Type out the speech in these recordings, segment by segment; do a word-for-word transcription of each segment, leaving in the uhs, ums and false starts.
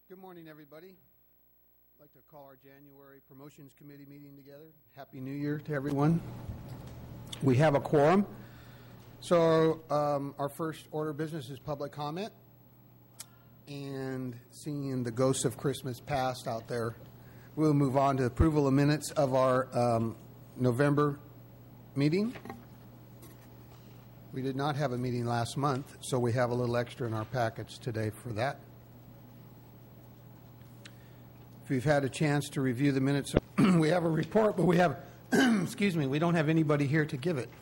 Good morning, everybody. I'd like to call our January Promotions Committee meeting together. Happy New Year to everyone. We have a quorum. So um, our first order of business is public comment. And seeing the ghosts of Christmas past out there, we'll move on to approval of minutes of our um, November meeting. We did not have a meeting last month, so we have a little extra in our packets today for that. If you've had a chance to review the minutes, we have a report, but we have, excuse me, we don't have anybody here to give it.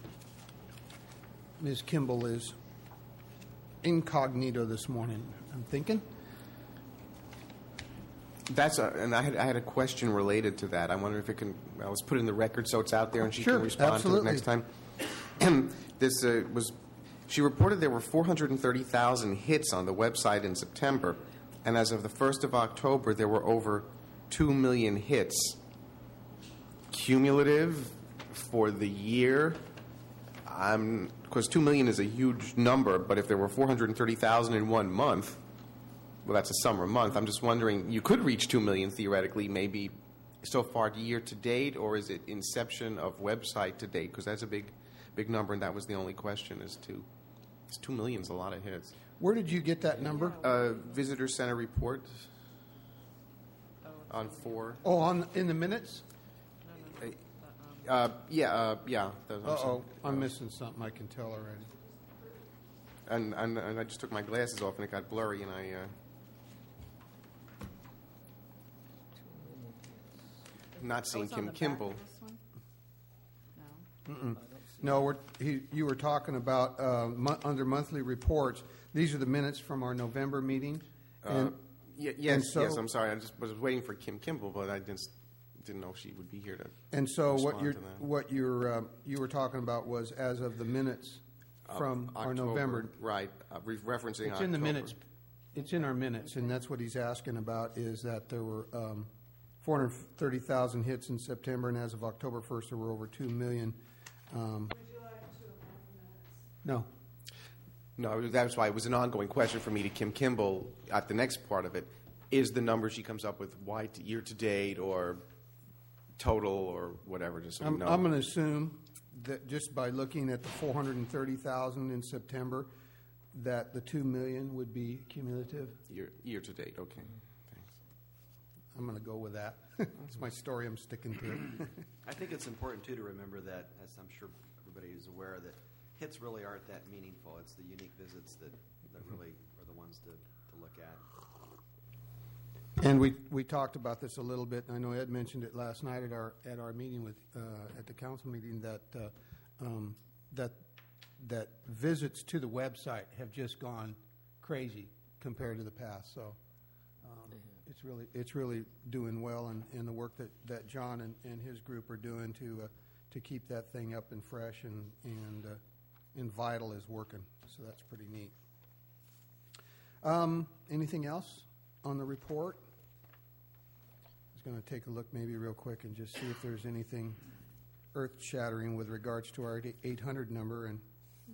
Miz Kimball is incognito this morning, I'm thinking. That's a, and I had, I had a question related to that. I wonder if it can, I was put in the record so it's out there and she sure, can respond absolutely. to it next time. This uh, was, she reported there were four hundred thirty thousand hits on the website in September, and as of the first of October, there were over two million hits. Cumulative for the year, I'm, because two million is a huge number, but if there were four hundred thirty thousand in one month, well, that's a summer month. I'm just wondering, you could reach two million theoretically, maybe so far year to date, or is it inception of website to date? Because that's a big, big number, and that was the only question. Is to, it's two million is a lot of hits. Where did you get that number? Uh, visitor center report on four. Oh, on in the minutes? Uh, yeah, uh, yeah. Uh-oh, I'm missing something, I can tell already. And, and and I just took my glasses off and it got blurry, and I uh, not seeing Kim Kimball. No. Mm-mm. No, we're, he, you were talking about uh, mo- under monthly reports. These are the minutes from our November meeting. And, Uh, yeah, yes, so, yes. I'm sorry. I just was waiting for Kim Kimball, but I just didn't know she would be here to. And so what you're to that. what you're uh, you were talking about was as of the minutes from Uh, our October, November. right? Uh, re- referencing. It's in the October. minutes. It's in our minutes, and that's what he's asking about. Is that there were um, four hundred thirty thousand hits in September, and as of October first, there were over two million. Um, Would you like to amend the minutes? no. No, that's why it was an ongoing question for me to Kim Kimball at the next part of it. Is the number she comes up with why to year to date or total or whatever? Just so I'm, we know. I'm going to assume that just by looking at the four hundred thirty thousand in September, that the two million would be cumulative. year, year to date. Okay, thanks. I'm going to go with that. It's my story. I'm sticking to it. I think it's important, too, to remember that, as I'm sure everybody is aware, that hits really aren't that meaningful. It's the unique visits that, that really are the ones to, to look at. And we we talked about this a little bit. I know Ed mentioned it last night at our at our meeting with uh, at the council meeting that uh, um, that that visits to the website have just gone crazy compared to the past. So um, it's really it's really doing well, and, and the work that, that John and, and his group are doing to uh, to keep that thing up and fresh and and uh, and vital is working. So that's pretty neat. Um, anything else on the report? Going to take a look maybe real quick and just see if there's anything earth-shattering with regards to our eight hundred number. And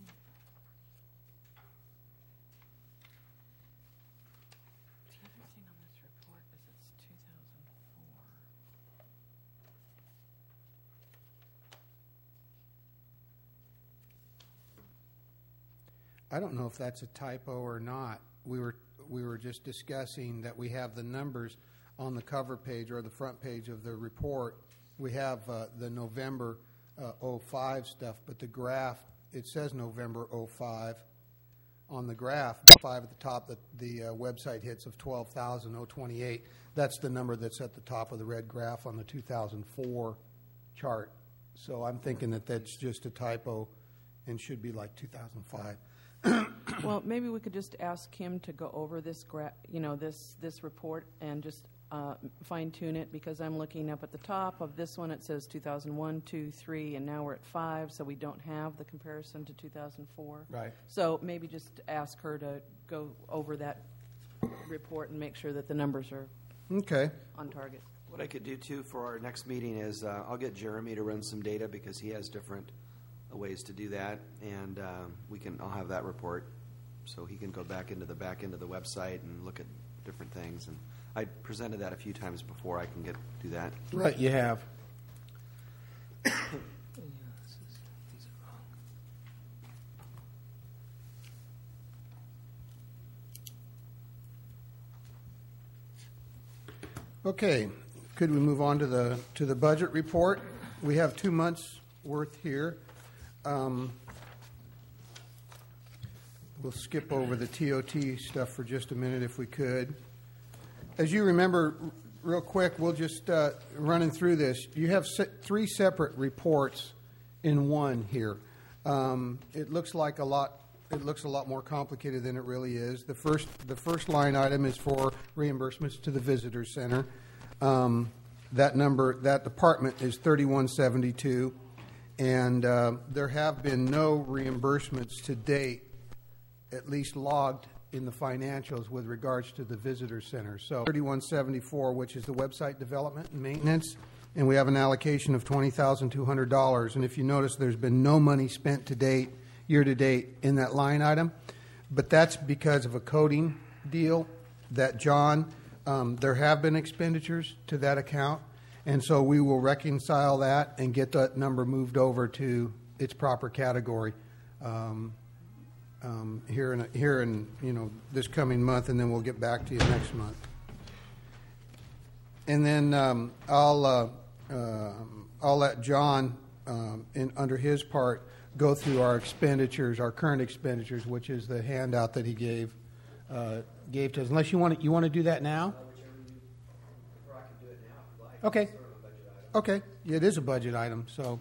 The other thing on this report is it's two thousand four. I don't know if that's a typo or not. We were we were just discussing that we have the numbers on the cover page or the front page of the report. We have uh, the November uh, oh five stuff, but the graph, it says November oh five. On the graph, five at the top, the, the uh, website hits of twelve thousand twenty-eight. That's the number that's at the top of the red graph on the two thousand four chart. So I'm thinking that that's just a typo and should be like two thousand five. Well, maybe we could just ask him to go over this gra- you know, this this report and just uh, fine tune it, because I'm looking up at the top of this one. It says two thousand one, two, three, and now we're at five, so we don't have the comparison to two thousand four. Right. So maybe just ask her to go over that report and make sure that the numbers are Okay. on target. What I could do, too, for our next meeting is uh, I'll get Jeremy to run some data because he has different ways to do that, and um, we can. I'll have that report, so he can go back into the back end of the website and look at different things. And I presented that a few times before. I can get do that. Right, you have. Okay, could we move on to the to the budget report? We have two months worth here. Um, we'll skip over the T O T stuff for just a minute if we could. As you remember, r- real quick, we'll just uh, running through this. You have se- three separate reports in one here. Um, it looks like a lot. It looks a lot more complicated than it really is. The first, the first line item is for reimbursements to the visitor center. Um, that number, that department is thirty-one seventy-two, and uh, there have been no reimbursements to date, at least logged in the financials with regards to the visitor center. So thirty-one seventy-four, which is the website development and maintenance, and we have an allocation of twenty thousand two hundred dollars. And if you notice, there's been no money spent to date, year to date, in that line item, but that's because of a coding deal that John, um, there have been expenditures to that account, and so we will reconcile that and get that number moved over to its proper category um, um, here in here in you know this coming month, and then we'll get back to you next month. And then um, I'll uh, uh, I'll let John um, in under his part go through our expenditures, our current expenditures, which is the handout that he gave uh, gave to us. Unless you want to, you want to do that now? Okay. Okay. Yeah, it is a budget item, so.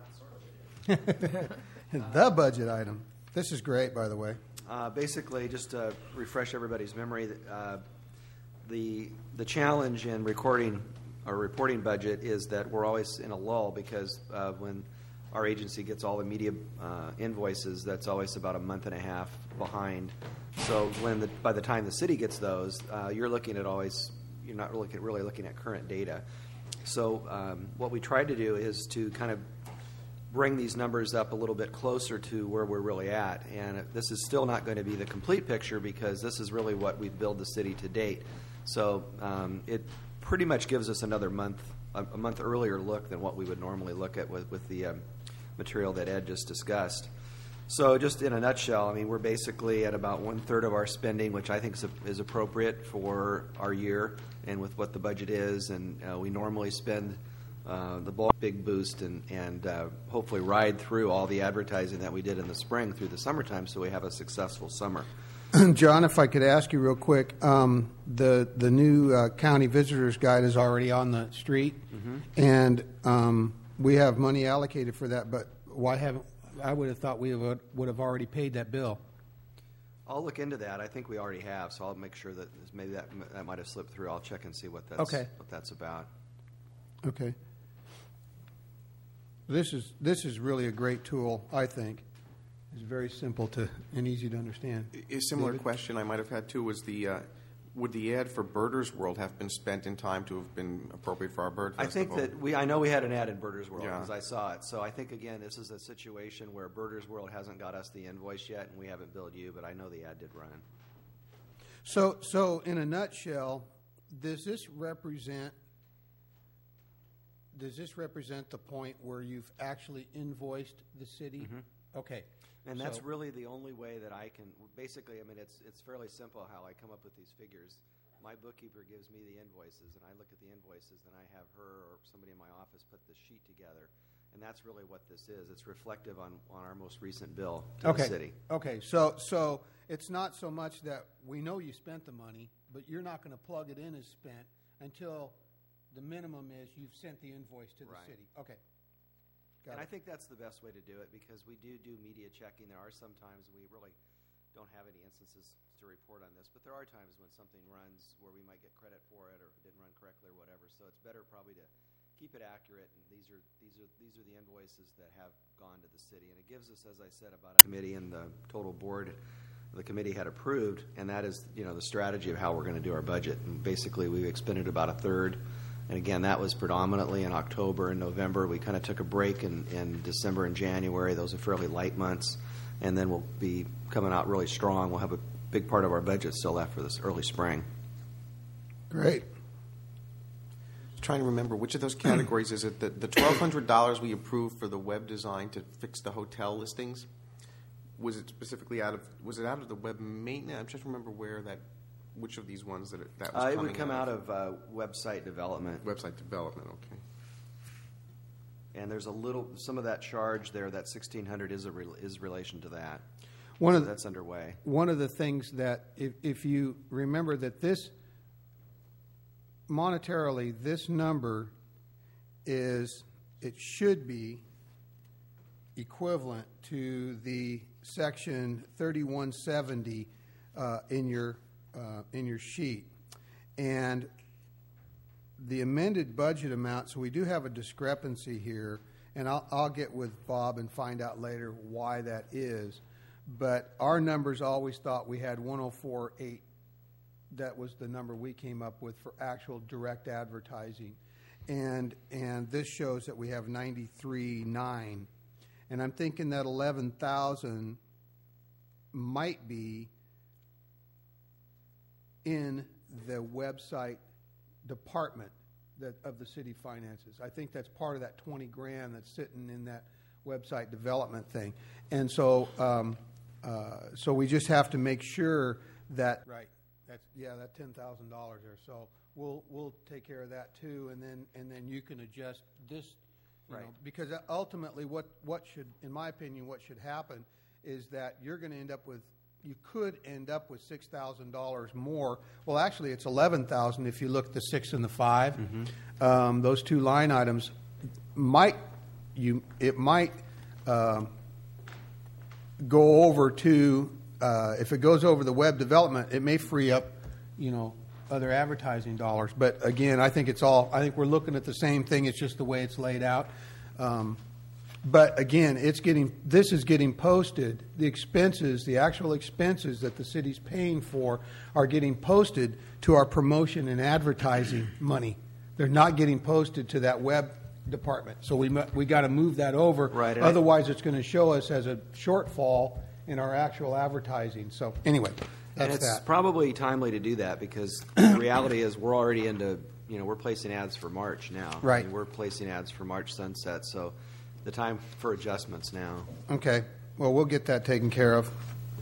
The budget item. This is great, by the way. Uh, basically, just to refresh everybody's memory, uh, the the challenge in recording our reporting budget is that we're always in a lull because uh, when our agency gets all the media uh, invoices, that's always about a month and a half behind. So when the, by the time the city gets those, uh, you're looking at always, you're not really, really looking at current data. So um, what we tried to do is to kind of bring these numbers up a little bit closer to where we're really at. And this is still not going to be the complete picture because this is really what we've billed the city to date. So um, it pretty much gives us another month, a, a month earlier look than what we would normally look at with, with the um, material that Ed just discussed. So just in a nutshell, I mean, we're basically at about one-third of our spending, which I think is, is appropriate for our year and with what the budget is. And uh, we normally spend uh, the bulk big boost and, and uh, hopefully ride through all the advertising that we did in the spring through the summertime so we have a successful summer. John, if I could ask you real quick, um, the the new uh, county visitors guide is already on the street, mm-hmm. and um, we have money allocated for that, but why haven't, I would have thought we would, would have already paid that bill. I'll look into that. I think we already have, so I'll make sure that maybe that that might have slipped through. I'll check and see what that's, okay. what that's about. Okay. This is this is really a great tool, I think. It's very simple to and easy to understand. A similar David? question I might have had too was the, uh, would the ad for Birders World have been spent in time to have been appropriate for our bird I festival? think that we, I know we had an ad in Birders World Yeah. because I saw it. So I think, again, this is a situation where Birders World hasn't got us the invoice yet and we haven't billed you, but I know the ad did run. So, so in a nutshell, does this represent does this represent the point where you've actually invoiced the city? Mm-hmm. Okay. And that's So- really the only way that I can, basically, I mean, it's it's fairly simple how I come up with these figures. My bookkeeper gives me the invoices, and I look at the invoices, then I have her or somebody in my office put the sheet together. And that's really what this is. It's reflective on, on our most recent bill to okay. the city. Okay. So, so it's not so much that we know you spent the money, but you're not going to plug it in as spent until the minimum is you've sent the invoice to the Right. city. Okay. Got And it. I think that's the best way to do it because we do do media checking. There are some times we really don't have any instances to report on this, but there are times when something runs where we might get credit for it or if it didn't run correctly or whatever. So it's better probably to keep it accurate. And these are these are these are the invoices that have gone to the city, and it gives us, as I said, about a committee and the total board. The committee had approved, and that is, you know, the strategy of how we're going to do our budget. And basically, we've expended about a third. And again, that was predominantly in October and November. We kind of took a break in, in December and January. Those are fairly light months. And then we'll be coming out really strong. We'll have a big part of our budget still left for this early spring. Great. Trying to remember which of those categories is it? The, the twelve hundred dollars we approved for the web design to fix the hotel listings. Was it specifically out of? Was it out of the web maintenance? I'm just remember where that. Which of these ones that it, that was Uh, it coming would come out out of uh, website development. Website development. Okay. And there's a little, some of that charge there, that sixteen hundred is a re, is relation to that. One so of the, that's underway. One of the things that, if, if you remember that this, monetarily, this number is, it should be equivalent to the section thirty-one seventy uh, in your uh, in your sheet, and the amended budget amount. So we do have a discrepancy here, and I'll, I'll get with Bob and find out later why that is. But our numbers always thought we had one oh four point eight. That was the number we came up with for actual direct advertising, and and this shows that we have ninety-three point nine. And I'm thinking that eleven thousand might be in the website department that of the city finances. I think that's part of that twenty grand that's sitting in that website development thing. And so, um, uh, so we just have to make sure that right. That's yeah, that ten thousand dollars there. So we'll we'll take care of that too, and then and then you can adjust this. You right. know, because ultimately, what, what should, in my opinion, what should happen is that you're going to end up with, you could end up with six thousand dollars more. Well, actually, it's eleven thousand dollars if you look at the six and the five. Mm-hmm. Um, those two line items might, you it might um, go over to, uh, if it goes over the web development, it may free up, you know, other advertising dollars. But again, I think it's all, I think we're looking at the same thing. It's just the way it's laid out. Um, but again, it's getting, this is getting posted. The expenses, the actual expenses that the city's paying for are getting posted to our promotion and advertising money. They're not getting posted to that web department. So we we got to move that over. Right. Otherwise, it's going to show us as a shortfall in our actual advertising. So anyway. And That's it's that. probably timely to do that because the reality is we're already into, you know, we're placing ads for March now. Right. I mean, we're placing ads for March sunset, so the time for adjustments now. Okay. Well, we'll get that taken care of.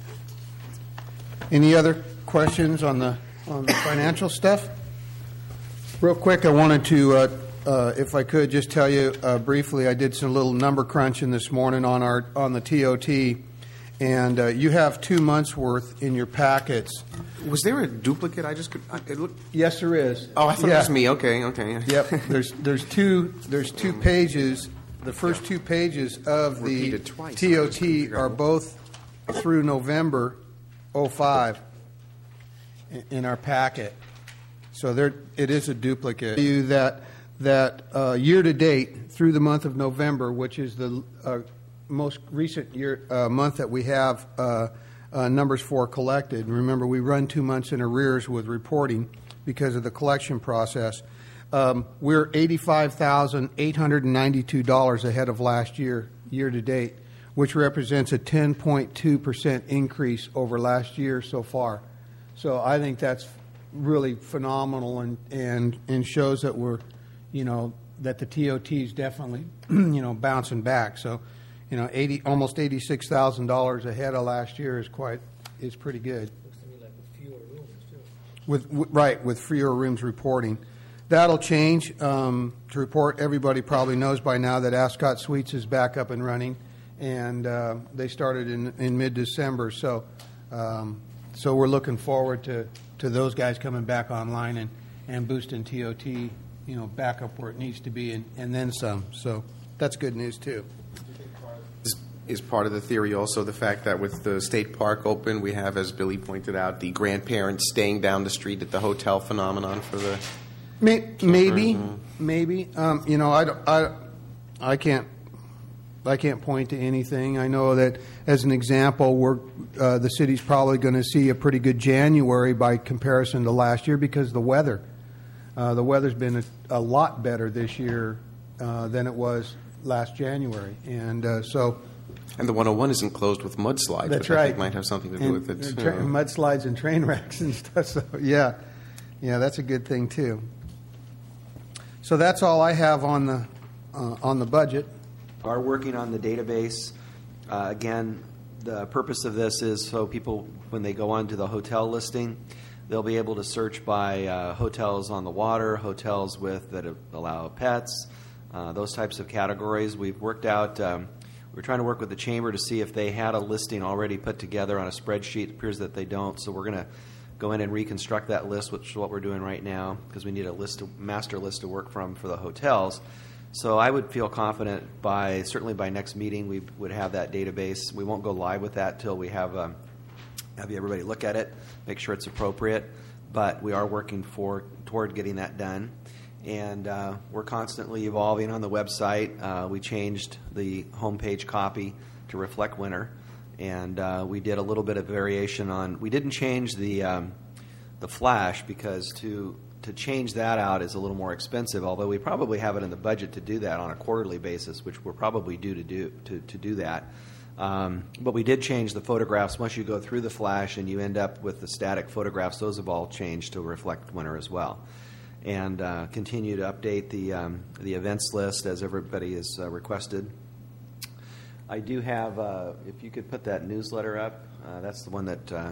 Any other questions on the on the financial stuff? Real quick, I wanted to, uh, uh, if I could, just tell you uh, briefly. I did some little number crunching this morning on our on the T O T. And uh, you have two months' worth in your packets. Was there a duplicate? I just could. I, it looked. Yes, there is. Oh, I thought yeah. it was me. Okay, okay. Yep. There's there's two there's two pages. The first two pages of the Repeated twice. T O T are both through November oh five in, in our packet. So there it is a duplicate. You that that uh, year to date through the month of November, which is the uh, most recent year uh, month that we have uh, uh, numbers for collected. And remember, we run two months in arrears with reporting because of the collection process. Um, we're eighty-five thousand eight hundred ninety-two dollars ahead of last year, year to date, which represents a ten point two percent increase over last year so far. So I think that's really phenomenal and, and, and shows that we're, you know, that the T O T is definitely, you know, bouncing back. So, you know, eighty almost eighty-six thousand dollars ahead of last year is quite is pretty good. Looks to me like with fewer rooms too. With, with right with fewer rooms reporting, that'll change. Um, to report, everybody probably knows by now that Ascot Suites is back up and running, and uh, they started in in mid-December. So, um, so we're looking forward to, to those guys coming back online and, and boosting T O T, you know, back up where it needs to be, and, and then some. So that's good news too. Is part of the theory also the fact that with the state park open, we have, as Billy pointed out, the grandparents staying down the street at the hotel phenomenon for the May, maybe, maybe. Um, you know, I, don't- I, I can't, I can't point to anything. I know that, as an example, we're uh, the city's probably going to see a pretty good January by comparison to last year because of the weather. Uh, the weather's been a, a lot better this year uh, than it was last January, and uh, so. And the one oh one isn't closed with mudslides, That's which I right. think might have something to do And- with it. and too. tra- mudslides and train wrecks and stuff. So yeah, Yeah, that's a good thing too. So that's all I have on the uh, on the budget. Are working on the database. Uh, again, the purpose of this is so people, when they go onto the hotel listing, they'll be able to search by uh, hotels on the water, hotels with that allow pets, uh, those types of categories. We've worked out. Um, we're trying to work with the chamber to see if they had a listing already put together on a spreadsheet. It appears that they don't, so we're going to go in and reconstruct that list, which is what we're doing right now, because we need a list, of, master list to work from for the hotels. So I would feel confident by, certainly by next meeting, we would have that database. We won't go live with that till we have um, have everybody look at it, make sure it's appropriate. But we are working for toward getting that done. And uh, we're constantly evolving on the website. Uh, we changed the homepage copy to reflect winter. And uh, we did a little bit of variation on, we didn't change the um, the flash because to to change that out is a little more expensive, although we probably have it in the budget to do that on a quarterly basis, which we're probably due to do to, to do that. Um, but we did change the photographs. Once you go through the flash and you end up with the static photographs, those have all changed to reflect winter as well. And uh, continue to update the um, the events list as everybody has uh, requested. I do have, uh, if you could put that newsletter up, uh, that's the one that, uh,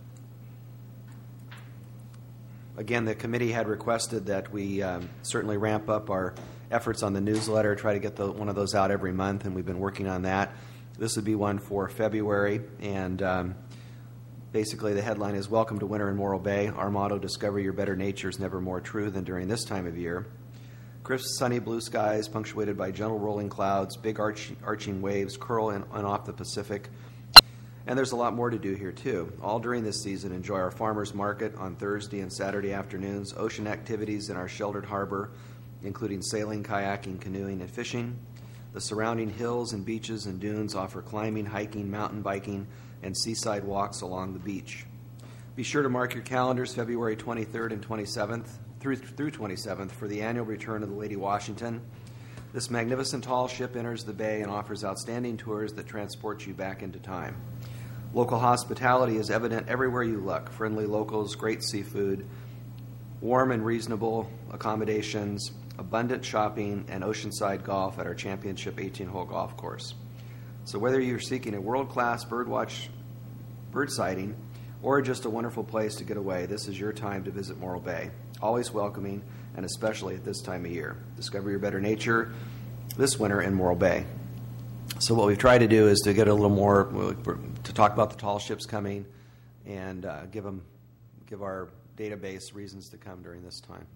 again, the committee had requested that we um, certainly ramp up our efforts on the newsletter, try to get the, one of those out every month, and we've been working on that. This would be one for February, and um, basically the headline is, Welcome to Winter in Morro Bay. Our motto, Discover Your Better Nature, is never more true than during this time of year. Crisp, sunny blue skies punctuated by gentle rolling clouds, big arch, arching waves curl in and off the Pacific. And there's a lot more to do here, too. All during this season, enjoy our farmers market on Thursday and Saturday afternoons, ocean activities in our sheltered harbor, including sailing, kayaking, canoeing, and fishing. The surrounding hills and beaches and dunes offer climbing, hiking, mountain biking, and seaside walks along the beach. Be sure to mark your calendars February twenty-third and twenty-seventh through, through twenty-seventh for the annual return of the Lady Washington. This magnificent tall ship enters the bay and offers outstanding tours that transport you back into time. Local hospitality is evident everywhere you look. Friendly locals, great seafood, warm and reasonable accommodations, abundant shopping, and oceanside golf at our championship eighteen-hole golf course. So whether you're seeking a world-class birdwatch, bird sighting, or just a wonderful place to get away, this is your time to visit Morro Bay. Always welcoming, and especially at this time of year. Discover your better nature this winter in Morro Bay. So what we've tried to do is to get a little more, to talk about the tall ships coming and uh, give them, give our database reasons to come during this time.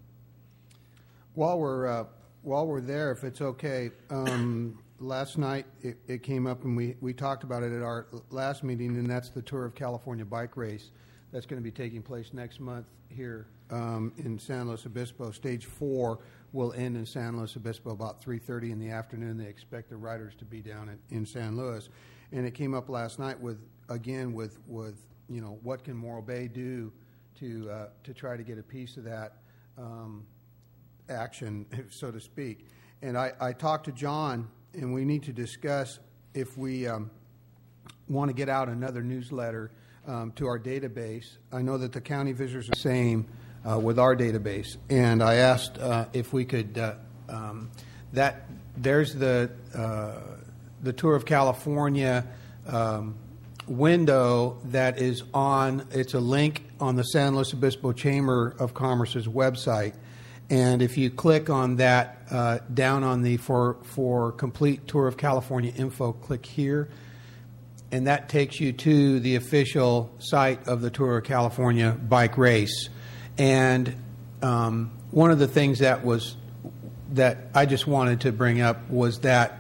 While we're uh, while we're there, if it's okay, um, last night it, it came up and we, we talked about it at our last meeting, and that's the Tour of California bike race that's going to be taking place next month here um, in San Luis Obispo. Stage four will end in San Luis Obispo about three thirty in the afternoon. They expect the riders to be down in, in San Luis, and it came up last night with again with with you know what can Morro Bay do to uh, to try to get a piece of that. Um, action, so to speak. And I, I talked to John, and we need to discuss if we um, want to get out another newsletter um, to our database. I know that the county visitors are the same uh, with our database, and I asked uh, if we could, uh, um, that there's the, uh, the Tour of California um, window that is on, it's a link on the San Luis Obispo Chamber of Commerce's website. And if you click on that uh, down on the for for complete Tour of California info, click here, and that takes you to the official site of the Tour of California bike race. And um, one of the things that was that I just wanted to bring up was that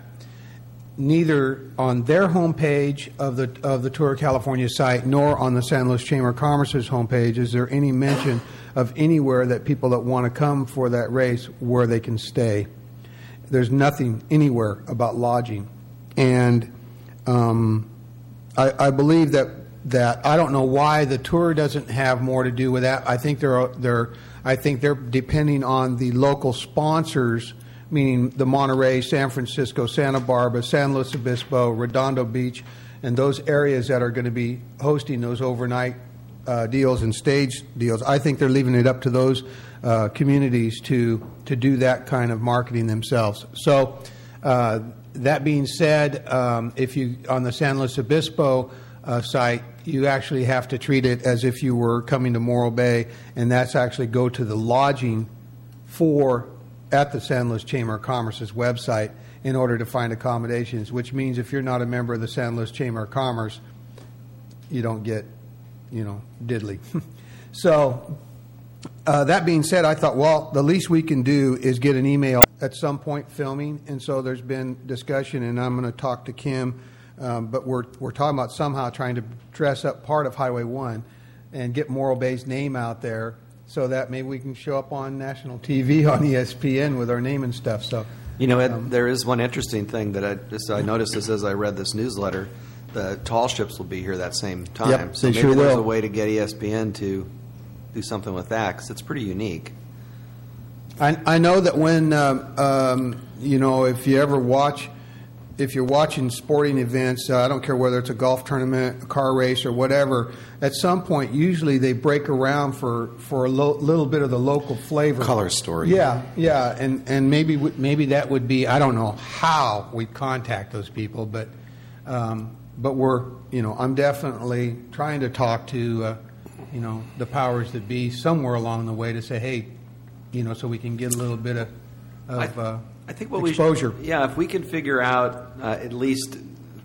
neither on their homepage of the of the Tour of California site nor on the San Luis Chamber of Commerce's homepage is there any mention of anywhere that people that want to come for that race where they can stay. There's nothing anywhere about lodging, and um, I, I believe that that I don't know why the tour doesn't have more to do with that. I think they're they're I think they're depending on the local sponsors, meaning the Monterey, San Francisco, Santa Barbara, San Luis Obispo, Redondo Beach, and those areas that are going to be hosting those overnight uh, deals and stage deals. I think they're leaving it up to those uh, communities to to do that kind of marketing themselves. So, uh, that being said, um, if you on the San Luis Obispo uh, site, you actually have to treat it as if you were coming to Morro Bay, and that's actually go to the lodging for at the San Luis Chamber of Commerce's website in order to find accommodations, which means if you're not a member of the San Luis Chamber of Commerce, you don't get, you know, diddly. So uh, that being said, I thought, well, the least we can do is get an email at some point filming, and so there's been discussion, and I'm going to talk to Kim, um, but we're we're talking about somehow trying to dress up part of Highway one and get Morro Bay's name out there so that maybe we can show up on national T V on E S P N with our name and stuff. So, you know, Ed, um, there is one interesting thing that I just I noticed this as I read this newsletter. The tall ships will be here that same time. Yep, so they maybe sure there's will. a way to get E S P N to do something with that because it's pretty unique. I, I know that when, um, um, you know, if you ever watch, if you're watching sporting events, uh, I don't care whether it's a golf tournament, a car race, or whatever, at some point, usually they break around for, for a lo- little bit of the local flavor. Color story. Yeah, yeah, and, and maybe w- maybe that would be, I don't know how we contact those people, but um, but we're, you know, I'm definitely trying to talk to, uh, you know, the powers that be somewhere along the way to say, hey, you know, so we can get a little bit of, of I, uh, I think what exposure. We should, yeah, if we can figure out uh, at least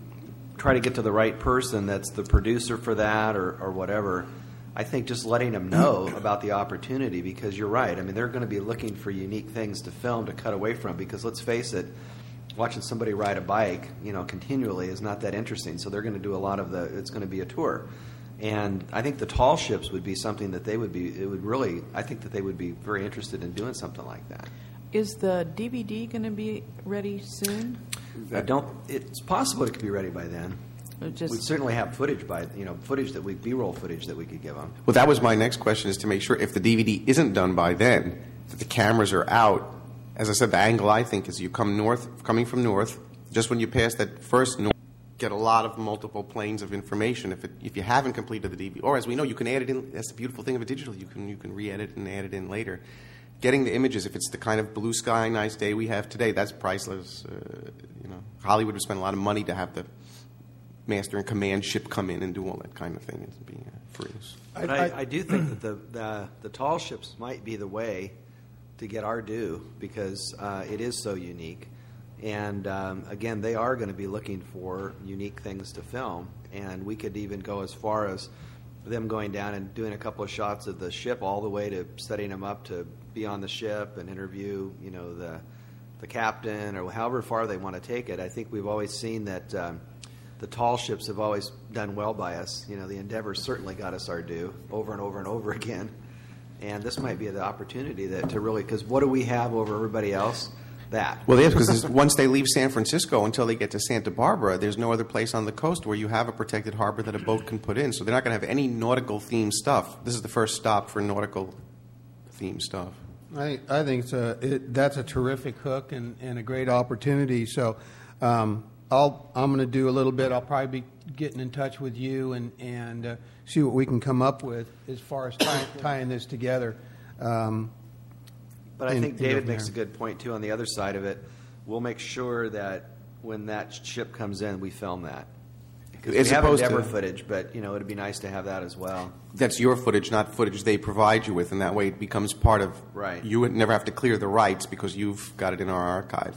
try to get to the right person that's the producer for that or, or whatever, I think just letting them know about the opportunity because you're right. I mean, they're going to be looking for unique things to film to cut away from because let's face it, watching somebody ride a bike, you know, continually is not that interesting. So they're going to do a lot of the, it's going to be a tour. And I think the tall ships would be something that they would be, it would really, I think that they would be very interested in doing something like that. Is the D V D going to be ready soon? I don't, it's possible it could be ready by then. Or just We'd certainly have footage by, you know, footage that we, B-roll footage that we could give them. Well, that was my next question, is to make sure if the D V D isn't done by then, that the cameras are out. As I said, the angle, I think, is you come north, coming from north, just when you pass that first north, get a lot of multiple planes of information. If it, if you haven't completed the D V D, or as we know, you can add it in. That's the beautiful thing of a digital. You can you can re-edit and add it in later. Getting the images, if it's the kind of blue sky, nice day we have today, that's priceless. Uh, you know, Hollywood would spend a lot of money to have the master and command ship come in and do all that kind of thing. It'd be uh, free. But I, I do think that the, the the tall ships might be the way to get our due because uh, it is so unique. And um, again, they are going to be looking for unique things to film, and we could even go as far as them going down and doing a couple of shots of the ship, all the way to setting them up to be on the ship and interview, you know, the the captain or however far they want to take it. I think we've always seen that um, the tall ships have always done well by us. You know, the Endeavor certainly got us our due over and over and over again, and this might be the opportunity that to really, because what do we have over everybody else? That. Well, yes, because once they leave San Francisco until they get to Santa Barbara, there's no other place on the coast where you have a protected harbor that a boat can put in. So they're not going to have any nautical themed stuff. This is the first stop for nautical themed stuff. I, I think it's a, it, that's a terrific hook and, and a great opportunity. So um, I'll, I'm going to do a little bit. I'll probably be getting in touch with you and, and uh, see what we can come up with as far as tying, tying this together. Um, But I in- think in David there. makes a good point, too, on the other side of it. We'll make sure that when that ship comes in, we film that. Because As we have opposed Endeavor to- footage, but, you know, it'd be nice to have that as well. That's your footage, not footage they provide you with, and that way it becomes part of. Right. You would never have to clear the rights because you've got it in our archive.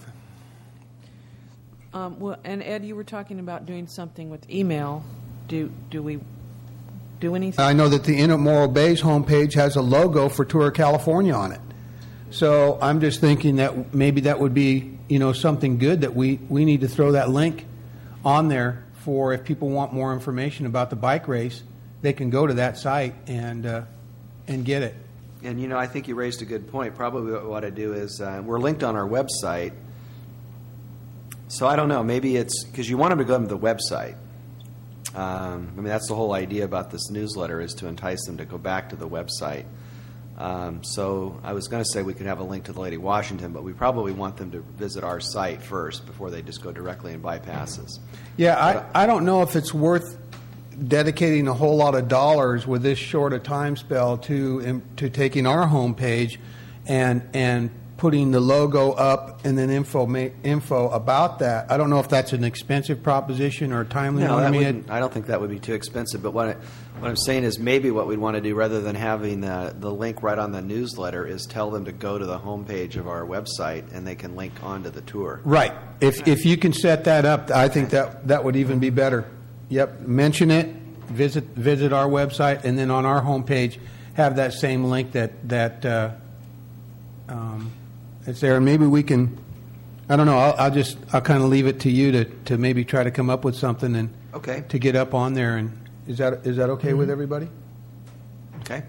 Um, well, and Ed, you were talking about doing something with email. Do do we do anything? I know that the Inn at Morro Bay's homepage has a logo for Tour of California on it. So I'm just thinking that maybe that would be, you know, something good that we, we need to throw that link on there for if people want more information about the bike race, they can go to that site and uh, and get it. And, you know, I think you raised a good point. Probably what we ought to do is uh, we're linked on our website. So I don't know. Maybe it's because you want them to go to the website. Um, I mean, that's the whole idea about this newsletter is to entice them to go back to the website. Um, so I was going to say we could have a link to the Lady Washington, but we probably want them to visit our site first before they just go directly and bypass us. Yeah, I, I don't know if it's worth dedicating a whole lot of dollars with this short a time spell to um, to taking our homepage and and putting the logo up and then info ma- info about that. I don't know if that's an expensive proposition or timely. No, that I mean, wouldn't, I don't think that would be too expensive. But what, I, what I'm saying is maybe what we'd want to do, rather than having the, the link right on the newsletter, is tell them to go to the homepage of our website and they can link onto the tour. right. If if you can set that up, I think that that would even be better. Yep. Mention it. Visit visit our website, and then on our homepage, have that same link that that. Uh, um, It's there, and maybe we can. I don't know. I'll, I'll just. I'll kind of leave it to you to, to maybe try to come up with something and Okay. to get up on there. And is that is that okay with everybody? Okay.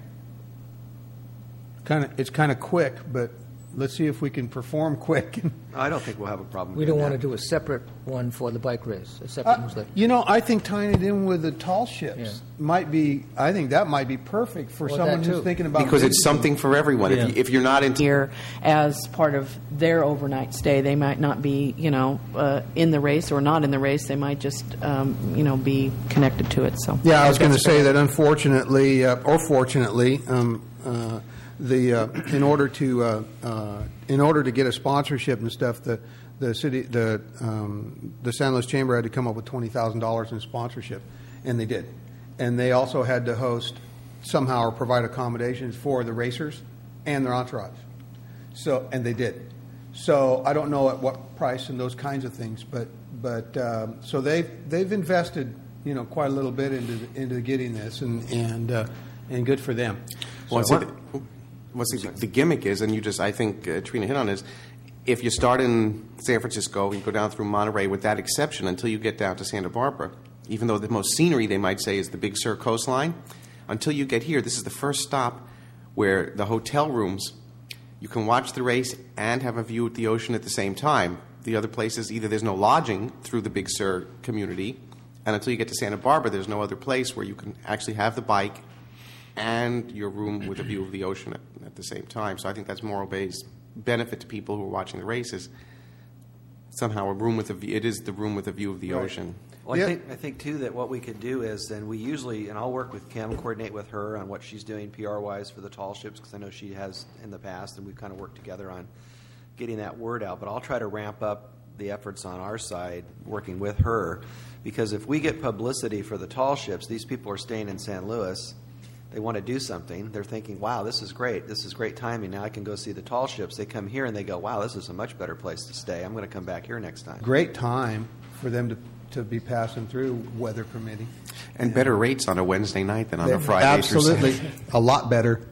Kind of. It's kind of quick, but let's see if we can perform quick. I don't think we'll have a problem. We doing don't want that. to do a separate one for the bike race, a separate Uh, newsletter. you know, I think tying it in with the tall ships Yeah. might be. I think that might be perfect for Well, someone that who's too. thinking about Because it's visiting. something for everyone. Yeah. If, you, if you're not into Here as part of their overnight stay. They might not be, you know, uh, in the race or not in the race. They might just, um, you know, be connected to it. So Yeah, I was going to That's say fair. that unfortunately, uh, or fortunately, um, uh, the uh, in order to uh, uh, in order to get a sponsorship and stuff, the the city the um, the San Luis Chamber had to come up with twenty thousand dollars in sponsorship, and they did, and they also had to host somehow or provide accommodations for the racers and their entourage. So and they did. So I don't know at what price and those kinds of things, but but um, so they've they've invested, you know, quite a little bit into into getting this, and and uh, and good for them. Well, So- see, the, well, see, the gimmick is, and you just, I think uh, Trina hit on is, if you start in San Francisco, you go down through Monterey, with that exception, until you get down to Santa Barbara, even though the most scenery, they might say, is the Big Sur coastline, until you get here, this is the first stop where the hotel rooms, you can watch the race and have a view at the ocean at the same time. The other places, either there's no lodging through the Big Sur community, and until you get to Santa Barbara, there's no other place where you can actually have the bike and your room with a view of the ocean at, at the same time. So I think that's Morro Bay's benefit to people who are watching the races. Somehow a room with a view, it is the room with a view of the Right. ocean. Well, Yeah. I think I think too that what we could do is then we usually, and I'll work with Kim, coordinate with her on what she's doing P R wise for the tall ships, because I know she has in the past, and we've kind of worked together on getting that word out. But I'll try to ramp up the efforts on our side, working with her, because if we get publicity for the tall ships, these people are staying in San Luis. They want to do something. They're thinking, wow, this is great. This is great timing. Now I can go see the tall ships. They come here and they go, wow, this is a much better place to stay. I'm going to come back here next time. Great time for them to to be passing through, weather permitting. And better rates on a Wednesday night than on a Friday. through Absolutely, Saturday. a lot better.